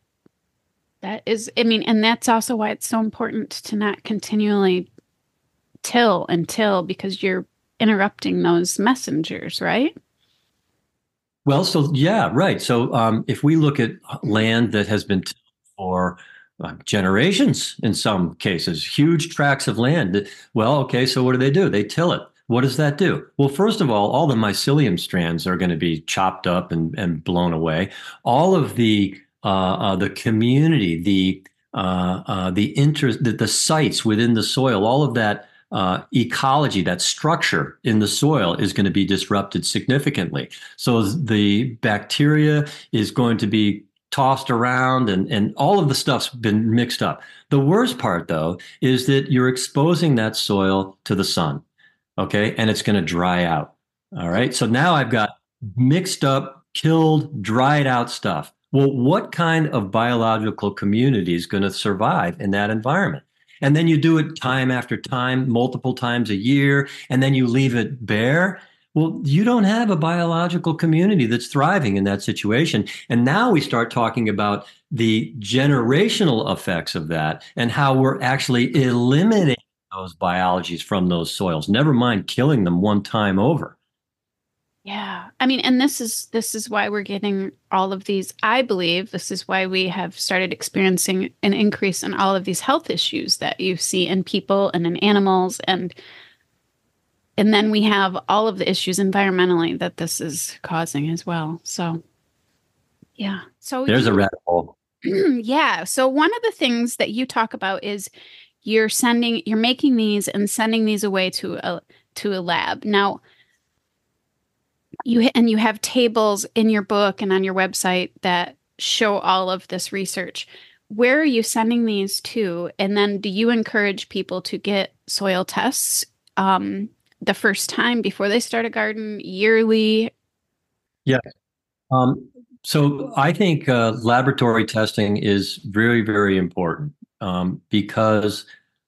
that is, I mean, and that's also why it's so important to not continually till and till, because you're interrupting those messengers, right? Well, so yeah, right. So um, if we look at land that has been tilled for uh, generations, in some cases, huge tracts of land, well, okay, so what do they do? They till it. What does that do? Well, first of all, all the mycelium strands are going to be chopped up and, and blown away. All of the uh, uh, the community, the uh, uh, the interest, the, the sites within the soil, all of that Uh, ecology, that structure in the soil is going to be disrupted significantly. So the bacteria is going to be tossed around and, and all of the stuff's been mixed up. The worst part, though, is that you're exposing that soil to the sun, okay? And it's going to dry out, all right? So now I've got mixed up, killed, dried out stuff. Well, what kind of biological community is going to survive in that environment? And then you do it time after time, multiple times a year, and then you leave it bare. Well, you don't have a biological community that's thriving in that situation. And now we start talking about the generational effects of that and how we're actually eliminating those biologies from those soils, never mind killing them one time over. Yeah. I mean, and this is this is why we're getting all of these. I believe this is why we have started experiencing an increase in all of these health issues that you see in people and in animals, and and then we have all of the issues environmentally that this is causing as well. So yeah. So there's you, a rabbit hole. Yeah. So one of the things that you talk about is you're sending you're making these and sending these away to a to a lab. Now, You and you have tables in your book and on your website that show all of this research. Where are you sending these to? And then do you encourage people to get soil tests um, the first time before they start a garden, yearly? Yeah. Um, so I think uh, laboratory testing is very, very important um, because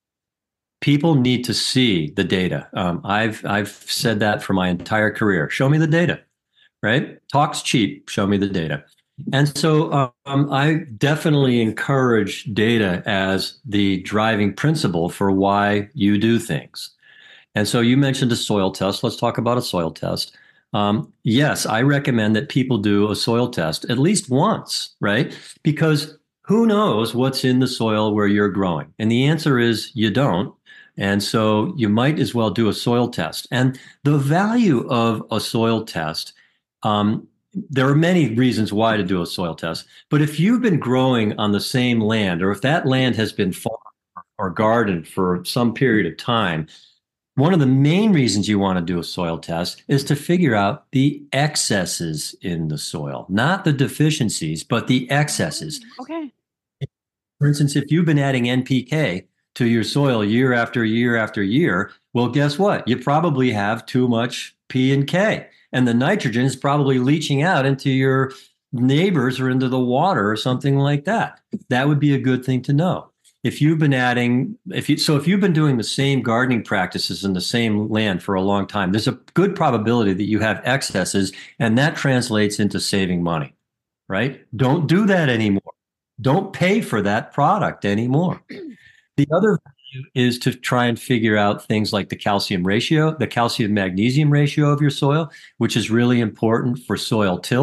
people need to see the data. Um, I've I've said that for my entire career. Show me the data, right? Talk's cheap. Show me the data. And so um, I definitely encourage data as the driving principle for why you do things. And so you mentioned a soil test. Let's talk about a soil test. Um, yes, I recommend that people do a soil test at least once, right? Because who knows what's in the soil where you're growing? And the answer is you don't. And so you might as well do a soil test. And the value of a soil test, um, there are many reasons why to do a soil test. But if you've been growing on the same land, or if that land has been farmed or gardened for some period of time, one of the main reasons you want to do a soil test is to figure out the excesses in the soil, not the deficiencies, but the excesses. Okay. For instance, if you've been adding N P K to your soil year after year after year, well, guess what? You probably have too much P and K, and the nitrogen is probably leaching out into your neighbors or into the water or something like that. That would be a good thing to know. If you've been adding, if you, so if you've been doing the same gardening practices in the same land for a long time, there's a good probability that you have excesses, and that translates into saving money, right? Don't do that anymore. Don't pay for that product anymore. The other value is to try and figure out things like the calcium ratio, the calcium magnesium ratio of your soil, which is really important for soil tilth.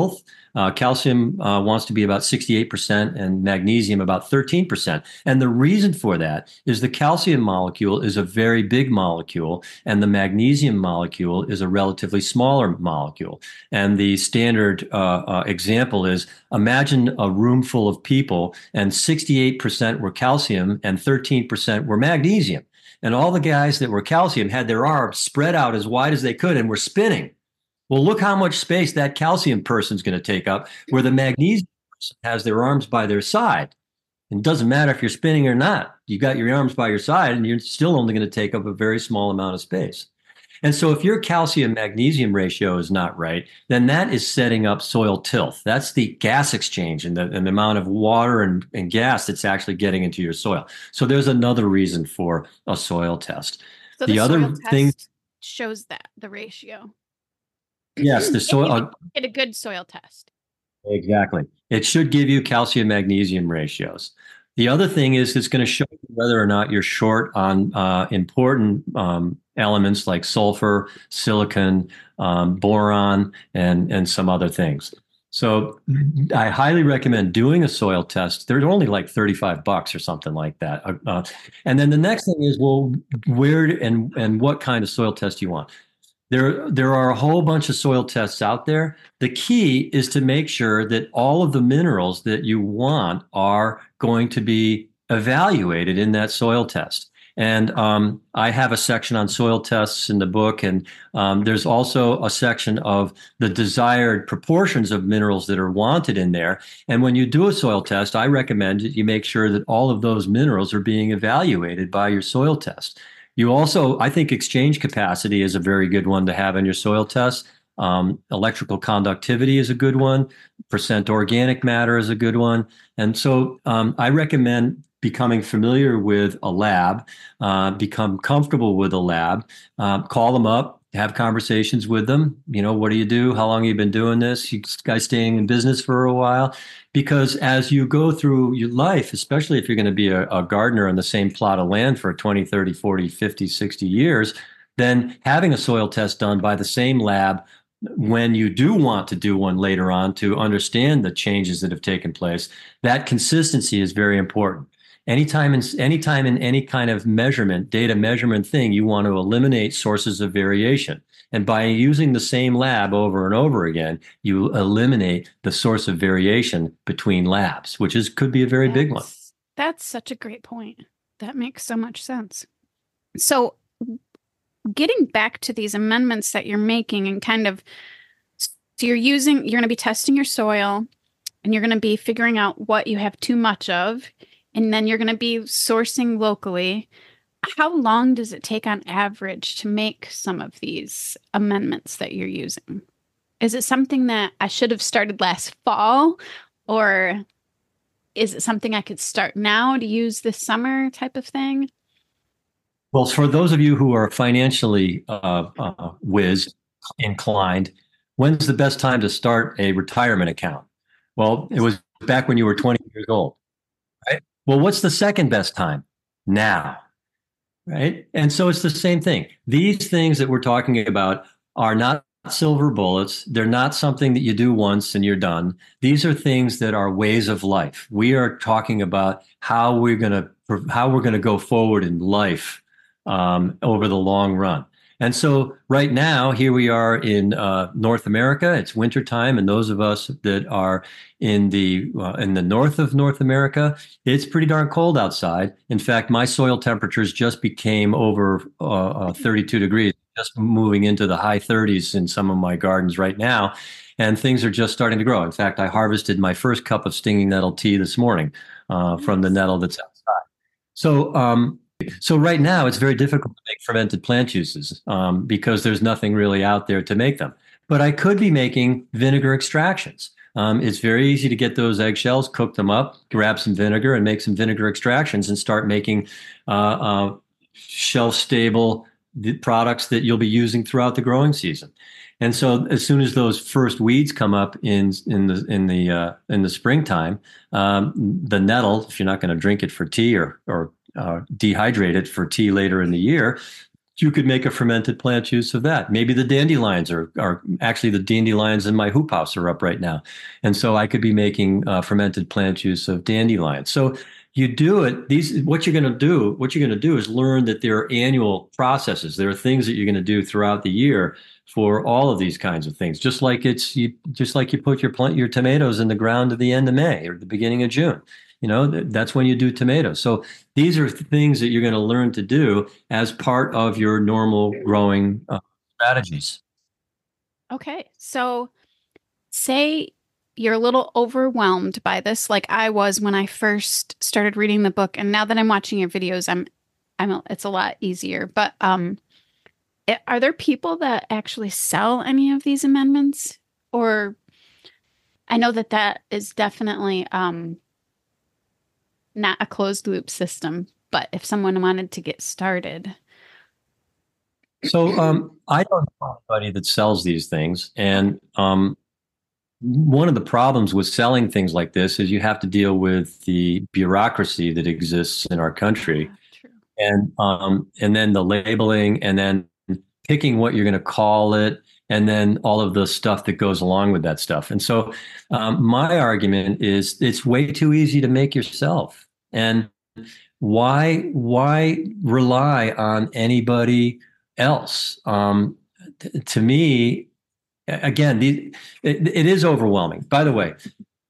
Uh, calcium uh, wants to be about sixty-eight percent and magnesium about thirteen percent. And the reason for that is the calcium molecule is a very big molecule and the magnesium molecule is a relatively smaller molecule. And the standard uh, uh, example is imagine a room full of people and sixty-eight percent were calcium and thirteen percent were magnesium. And all the guys that were calcium had their arms spread out as wide as they could and were spinning. Well, look how much space that calcium person's going to take up, where the magnesium person has their arms by their side. And it doesn't matter if you're spinning or not. You got your arms by your side, and you're still only going to take up a very small amount of space. And so if your calcium magnesium ratio is not right, then that is setting up soil tilth. That's the gas exchange and the, and the amount of water and, and gas that's actually getting into your soil. So there's another reason for a soil test. So the, the soil other test thing shows that the ratio. Yes, the soil. Uh, get a good soil test. Exactly. It should give you calcium magnesium ratios. The other thing is it's going to show you whether or not you're short on uh, important um, elements like sulfur, silicon, um, boron, and, and some other things. So I highly recommend doing a soil test. They're only like thirty-five bucks or something like that. Uh, and then the next thing is, well, where and, and what kind of soil test do you want? There, there are a whole bunch of soil tests out there. The key is to make sure that all of the minerals that you want are going to be evaluated in that soil test. And um, I have a section on soil tests in the book, and um, there's also a section of the desired proportions of minerals that are wanted in there. And when you do a soil test, I recommend that you make sure that all of those minerals are being evaluated by your soil test. You also, I think exchange capacity is a very good one to have in your soil test. Um, electrical conductivity is a good one. Percent organic matter is a good one. And so um, I recommend becoming familiar with a lab, uh, become comfortable with a lab, uh, call them up, have conversations with them. You know, what do you do? How long have you been doing this? You guys staying in business for a while? Because as you go through your life, especially if you're going to be a, a gardener on the same plot of land for twenty, thirty, forty, fifty, sixty years, then having a soil test done by the same lab when you do want to do one later on to understand the changes that have taken place, that consistency is very important. Anytime in, anytime in any kind of measurement, data measurement thing, you want to eliminate sources of variation. And by using the same lab over and over again, you eliminate the source of variation between labs, which is could be a very that's, big one. That's such a great point. That makes so much sense. So getting back to these amendments that you're making and kind of, so you're using, you're going to be testing your soil and you're going to be figuring out what you have too much of. And then you're going to be sourcing locally. How long does it take on average to make some of these amendments that you're using? Is it something that I should have started last fall? Or is it something I could start now to use this summer type of thing? Well, for those of you who are financially uh, uh, whiz inclined, when's the best time to start a retirement account? Well, it was back when you were twenty years old. Right? Well, what's the second best time? Now, right? And so it's the same thing. These things that we're talking about are not silver bullets. They're not something that you do once and you're done. These are things that are ways of life. We are talking about how we're going to how we're going to go forward in life um, over the long run. And so right now, here we are in uh, North America. It's wintertime, and those of us that are in the uh, in the north of North America, it's pretty darn cold outside. In fact, my soil temperatures just became over uh, uh, thirty-two degrees, just moving into the high thirties in some of my gardens right now, and things are just starting to grow. In fact, I harvested my first cup of stinging nettle tea this morning uh, from the nettle that's outside. So. Um, So right now, it's very difficult to make fermented plant juices um, because there's nothing really out there to make them. But I could be making vinegar extractions. Um, it's very easy to get those eggshells, cook them up, grab some vinegar, and make some vinegar extractions and start making uh, uh, shelf-stable products that you'll be using throughout the growing season. And so, as soon as those first weeds come up in in the in the uh, in the springtime, um, the nettle, if you're not going to drink it for tea or or Uh, dehydrate it for tea later in the year, you could make a fermented plant juice of that. Maybe the dandelions are, are actually the dandelions in my hoop house are up right now. And so I could be making uh, fermented plant juice of dandelions. So you do it, these, what you're going to do, what you're going to do is learn that there are annual processes. There are things that you're going to do throughout the year for all of these kinds of things. Just like it's, you, just like you put your plant, your tomatoes in the ground at the end of May or the beginning of June. You know, that's when you do tomatoes. So these are things that you're going to learn to do as part of your normal growing uh, strategies. Okay. So say you're a little overwhelmed by this, like I was when I first started reading the book. And now that I'm watching your videos, I'm, I'm, it's a lot easier. But um, it, are there people that actually sell any of these amendments? Or I know that that is definitely um, not a closed loop system, but if someone wanted to get started. So um, I don't know anybody that sells these things. And um, one of the problems with selling things like this is you have to deal with the bureaucracy that exists in our country. Yeah, true. And um, and then the labeling, and then picking what you're going to call it, and then all of the stuff that goes along with that stuff. And so um, my argument is it's way too easy to make yourself. And why why rely on anybody else? Um, t- to me, again, the, it, it is overwhelming. By the way,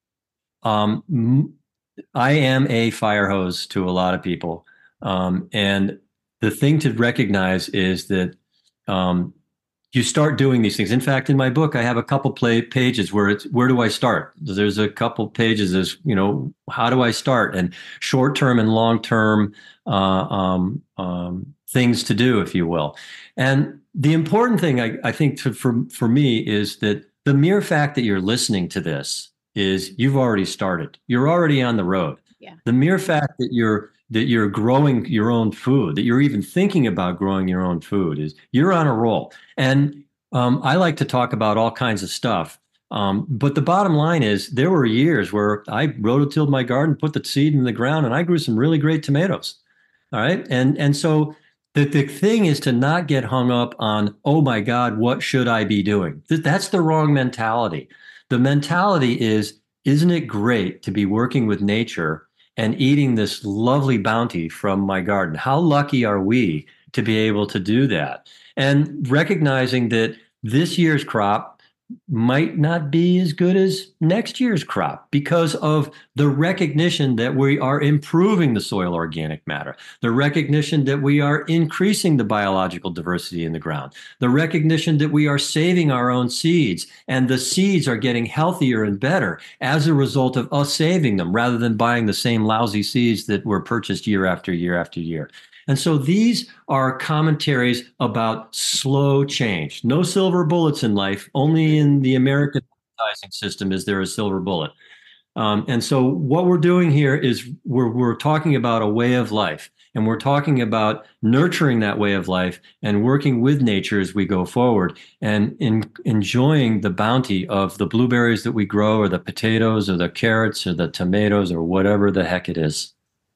um, I am a fire hose to a lot of people. Um, and the thing to recognize is that um, you start doing these things. In fact, in my book, I have a couple play pages where it's, where do I start? There's a couple pages as, you know, how do I start? And short-term and long-term uh, um, um, things to do, if you will. And the important thing, I, I think, to, for, for me is that the mere fact that you're listening to this is you've already started. You're already on the road. Yeah. The mere fact that you're that you're growing your own food, that you're even thinking about growing your own food, is you're on a roll. And um, I like to talk about all kinds of stuff. Um, but the bottom line is there were years where I rototilled my garden, put the seed in the ground, and I grew some really great tomatoes. All right. And, and so the, the thing is to not get hung up on, oh my God, what should I be doing? That's the wrong mentality. The mentality is, isn't it great to be working with nature and eating this lovely bounty from my garden? How lucky are we to be able to do that? And recognizing that this year's crop might not be as good as next year's crop because of the recognition that we are improving the soil organic matter, the recognition that we are increasing the biological diversity in the ground, the recognition that we are saving our own seeds, and the seeds are getting healthier and better as a result of us saving them rather than buying the same lousy seeds that were purchased year after year after year. And so these are commentaries about slow change. No silver bullets in life. Only in the American advertising system is there a silver bullet. Um, and so what we're doing here is we're, we're talking about a way of life. And we're talking about nurturing that way of life and working with nature as we go forward and in, enjoying the bounty of the blueberries that we grow, or the potatoes, or the carrots, or the tomatoes, or whatever the heck it is.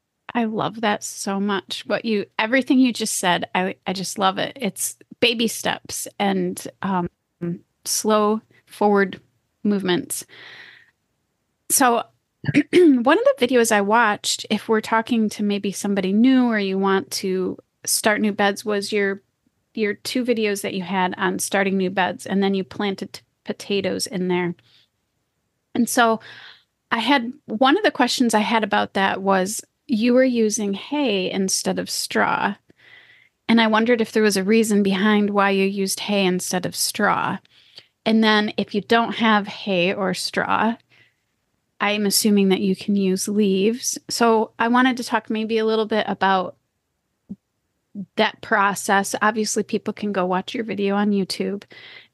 I love that so much. What you, everything you just said, I, I just love it. It's baby steps and um, slow forward movements. So one of the videos I watched, if we're talking to maybe somebody new or you want to start new beds, was your, your two videos that you had on starting new beds, and then you planted t- potatoes in there. And so I had, one of the questions I had about that was, you were using hay instead of straw. And I wondered if there was a reason behind why you used hay instead of straw. And then if you don't have hay or straw, I'm assuming that you can use leaves. So I wanted to talk maybe a little bit about that process. Obviously, people can go watch your video on YouTube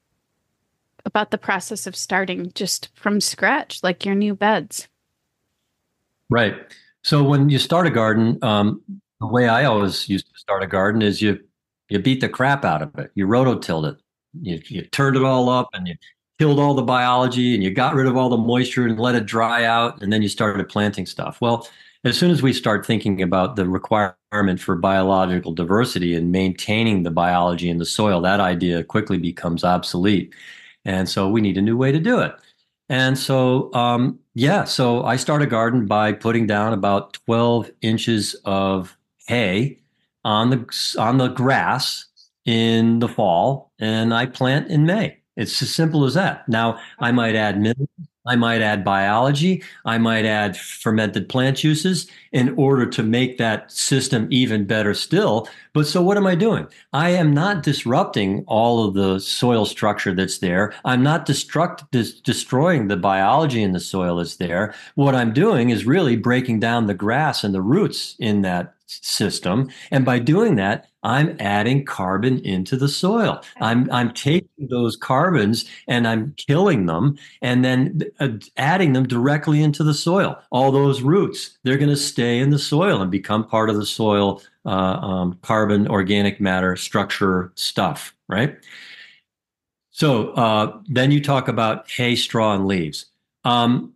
about the process of starting just from scratch, like your new beds. Right. So when you start a garden, um, the way I always used to start a garden is you you beat the crap out of it. You rototilled it. You, you turned it all up and you killed all the biology and you got rid of all the moisture and let it dry out. And then you started planting stuff. Well, as soon as we start thinking about the requirements requirement for biological diversity and maintaining the biology in the soil. That idea quickly becomes obsolete. And so we need a new way to do it. And so, um, yeah, so I start a garden by putting down about twelve inches of hay on the on the grass in the fall, and I plant in May. It's as simple as that. Now, I might add minerals, I might add biology, I might add fermented plant juices in order to make that system even better still. But so what am I doing? I am not disrupting all of the soil structure that's there. I'm not destruct, dis- destroying the biology in the soil that's there. What I'm doing is really breaking down the grass and the roots in that system. And by doing that, I'm adding carbon into the soil. I'm I'm taking those carbons and I'm killing them and then uh, adding them directly into the soil. All those roots, they're going to stay in the soil and become part of the soil uh, um, carbon, organic matter, structure stuff, right? So uh, then you talk about hay, straw, and leaves. Um,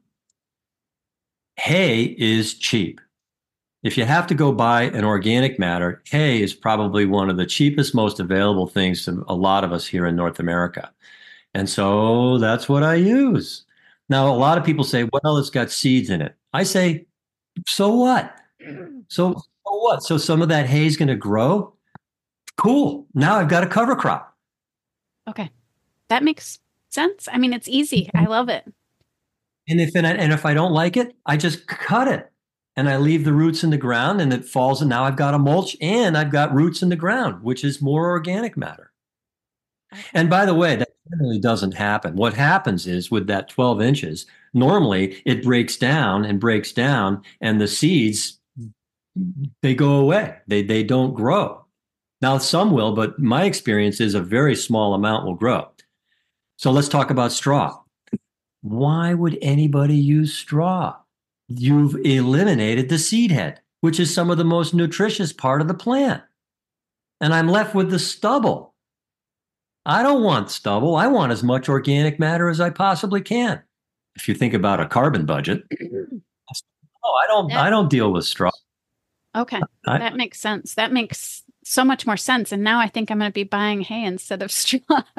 hay is cheap. If you have to go buy an organic matter, hay is probably one of the cheapest, most available things to a lot of us here in North America. And so that's what I use. Now, a lot of people say, well, it's got seeds in it. I say, so what? So, so what? So some of that hay is going to grow? Cool. Now I've got a cover crop. Okay. That makes sense. I mean, it's easy. I love it. And if and if I don't like it, I just cut it. And I leave the roots in the ground and it falls. And now I've got a mulch and I've got roots in the ground, which is more organic matter. Okay. And by the way, that generally doesn't happen. What happens is with that twelve inches, normally it breaks down and breaks down and the seeds, they go away. They, they don't grow. Now some will, but my experience is a very small amount will grow. So let's talk about straw. Why would anybody use straw? You've eliminated the seed head, which is some of the most nutritious part of the plant. And I'm left with the stubble. I don't want stubble. I want as much organic matter as I possibly can. If you think about a carbon budget, oh, I don't, yeah. I don't deal with straw. Okay. I, that makes sense. That makes so much more sense. And now I think I'm going to be buying hay instead of straw.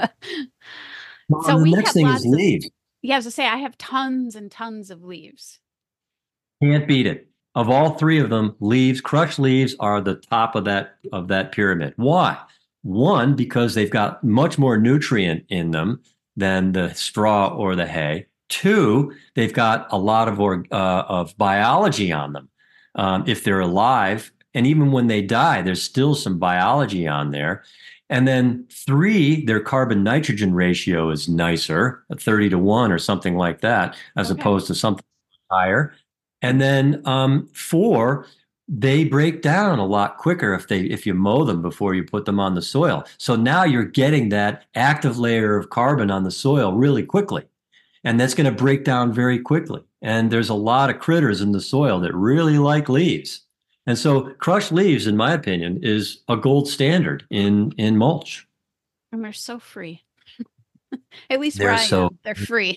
Well, so the we next have thing is leaves. Of, yeah, I was to say, I have tons and tons of leaves. Can't beat it. Of all three of them, leaves, crushed leaves are the top of that of that pyramid. Why? One, because they've got much more nutrient in them than the straw or the hay. Two, they've got a lot of or, uh, of biology on them. Um, if they're alive, and even when they die, there's still some biology on there. And then three, their carbon nitrogen ratio is nicer, thirty to one or something like that, as okay. opposed to something higher. And then um, four, they break down a lot quicker if they if you mow them before you put them on the soil. So now you're getting that active layer of carbon on the soil really quickly. And that's going to break down very quickly. And there's a lot of critters in the soil that really like leaves. And so crushed leaves, in my opinion, is a gold standard in, in mulch. And they're so free. At least they're where I so, am, they're free.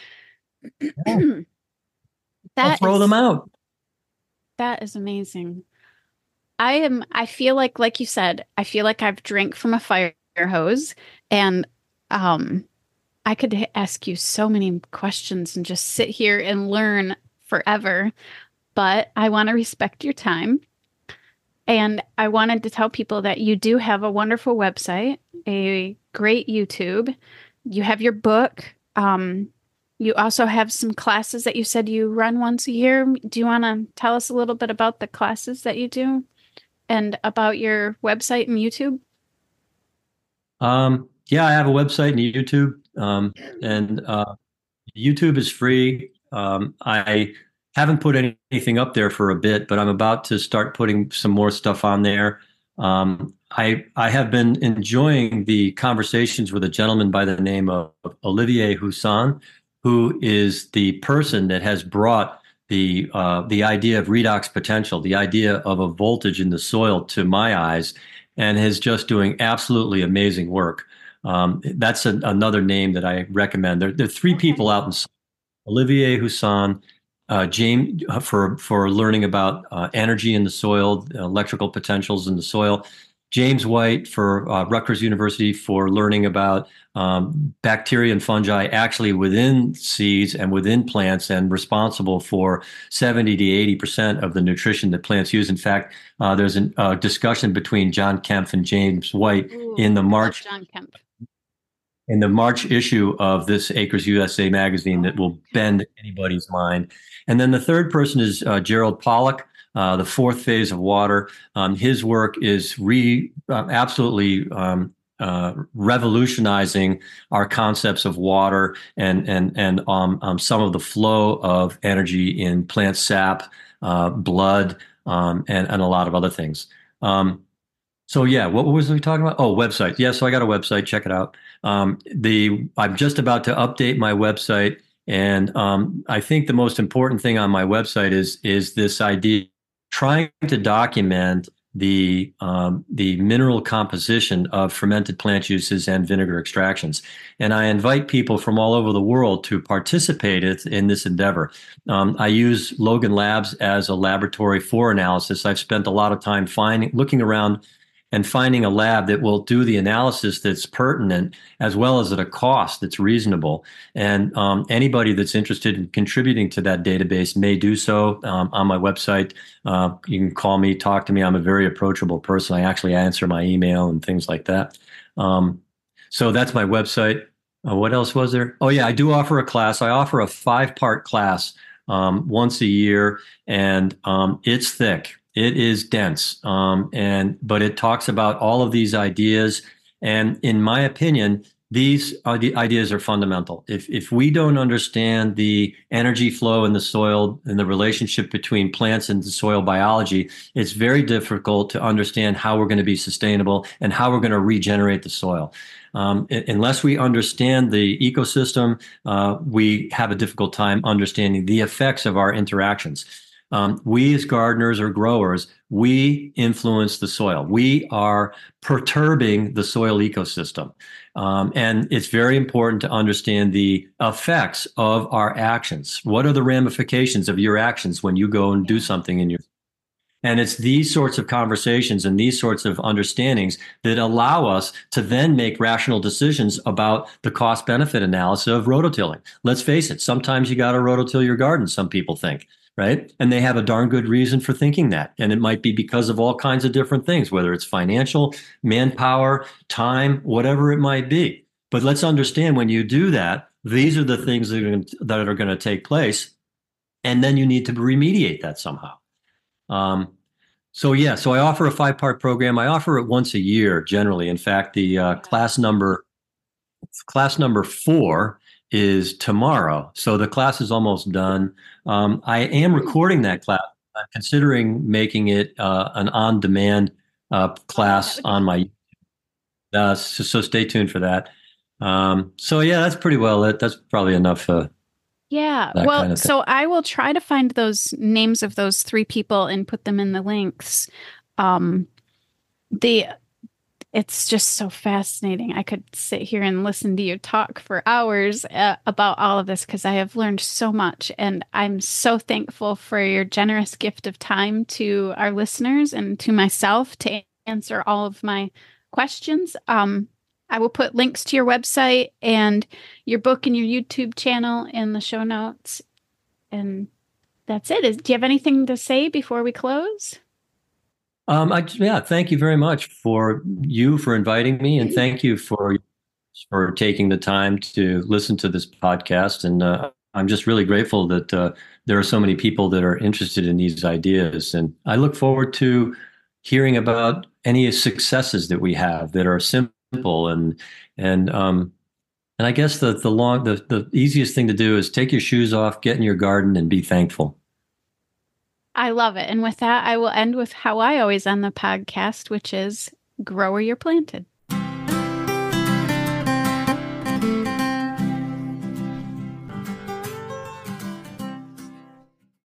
Yeah. I'll throw is, them out. That is amazing. I am, I feel like, like you said, I feel like I've drank from a fire hose and um, I could ask you so many questions and just sit here and learn forever, but I want to respect your time. And I wanted to tell people that you do have a wonderful website, a great YouTube. You have your book. Um, You also have some classes that you said you run once a year. Do you want to tell us a little bit about the classes that you do and about your website and YouTube? Um, yeah, I have a website and YouTube, um, and uh, YouTube is free. Um, I haven't put any, anything up there for a bit, but I'm about to start putting some more stuff on there. Um, I I have been enjoying the conversations with a gentleman by the name of Olivier Houssan, who is the person that has brought the uh, the idea of redox potential, the idea of a voltage in the soil to my eyes, and is just doing absolutely amazing work. Um, that's a, another name that I recommend. There, there are three people out in Olivier Houssan, uh, James for for learning about uh, energy in the soil, electrical potentials in the soil. James White for uh, Rutgers University for learning about um, bacteria and fungi actually within seeds and within plants and responsible for seventy to eighty percent of the nutrition that plants use. In fact, uh, there's a uh, discussion between John Kempf and James White Ooh, in the March John Kempf. in the March issue of this Acres U S A magazine that will Okay. bend anybody's mind. And then the third person is uh, Gerald Pollack, uh, the fourth phase of water. Um, his work is re uh, absolutely um, uh, revolutionizing our concepts of water and and and um, um, some of the flow of energy in plant sap, uh, blood, um, and and a lot of other things. Um, so yeah, what was we talking about? Oh, website. Yeah, so I got a website. Check it out. Um, the I'm just about to update my website, and um, I think the most important thing on my website is is this idea, trying to document the um, the mineral composition of fermented plant juices and vinegar extractions. And I invite people from all over the world to participate in this endeavor. Um, I use Logan Labs as a laboratory for analysis. I've spent a lot of time finding, looking around and finding a lab that will do the analysis that's pertinent as well as at a cost that's reasonable. And um, anybody that's interested in contributing to that database may do so um, on my website. Uh, you can call me, talk to me. I'm a very approachable person. I actually answer my email and things like that. Um, so that's my website. Uh, what else was there? Oh, yeah, I do offer a class. I offer a five-part class um, once a year, and um, it's thick. It is dense, um, and but it talks about all of these ideas. And in my opinion, these are the ideas are fundamental. If if we don't understand the energy flow in the soil and the relationship between plants and the soil biology, it's very difficult to understand how we're going to be sustainable and how we're going to regenerate the soil. Um, unless we understand the ecosystem, uh, we have a difficult time understanding the effects of our interactions. Um, we as gardeners or growers, we influence the soil. We are perturbing the soil ecosystem. Um, and it's very important to understand the effects of our actions. What are the ramifications of your actions when you go and do something in your And it's these sorts of conversations and these sorts of understandings that allow us to then make rational decisions about the cost benefit analysis of rototilling. Let's face it, sometimes you got to rototill your garden, some people think, right? And they have a darn good reason for thinking that. And it might be because of all kinds of different things, whether it's financial, manpower, time, whatever it might be. But let's understand when you do that, these are the things that are going to, that are going to take place. And then you need to remediate that somehow. Um, so yeah, so I offer a five-part program. I offer it once a year, generally. In fact, the uh, class number class number four is tomorrow. So the class is almost done. Um, I am recording that class. I'm considering making it uh, an on-demand uh, class on my. Uh, so, so stay tuned for that. Um, so yeah, that's pretty well it. That's probably enough. Uh, Yeah. That Well, kind of thing. so I will try to find those names of those three people and put them in the links. Um, the it's just so fascinating. I could sit here and listen to you talk for hours uh, about all of this because I have learned so much, and I'm so thankful for your generous gift of time to our listeners and to myself to answer all of my questions. Um, I will put links to your website and your book and your YouTube channel in the show notes. And that's it. Is, do you have anything to say before we close? Um, I, yeah, thank you very much for you for inviting me, and thank you for for taking the time to listen to this podcast. And uh, I'm just really grateful that uh, there are so many people that are interested in these ideas. And I look forward to hearing about any successes that we have that are simple and and um, and I guess the the long the the easiest thing to do is take your shoes off, get in your garden, and be thankful. I love it. And with that, I will end with how I always end the podcast, which is grow where you're planted.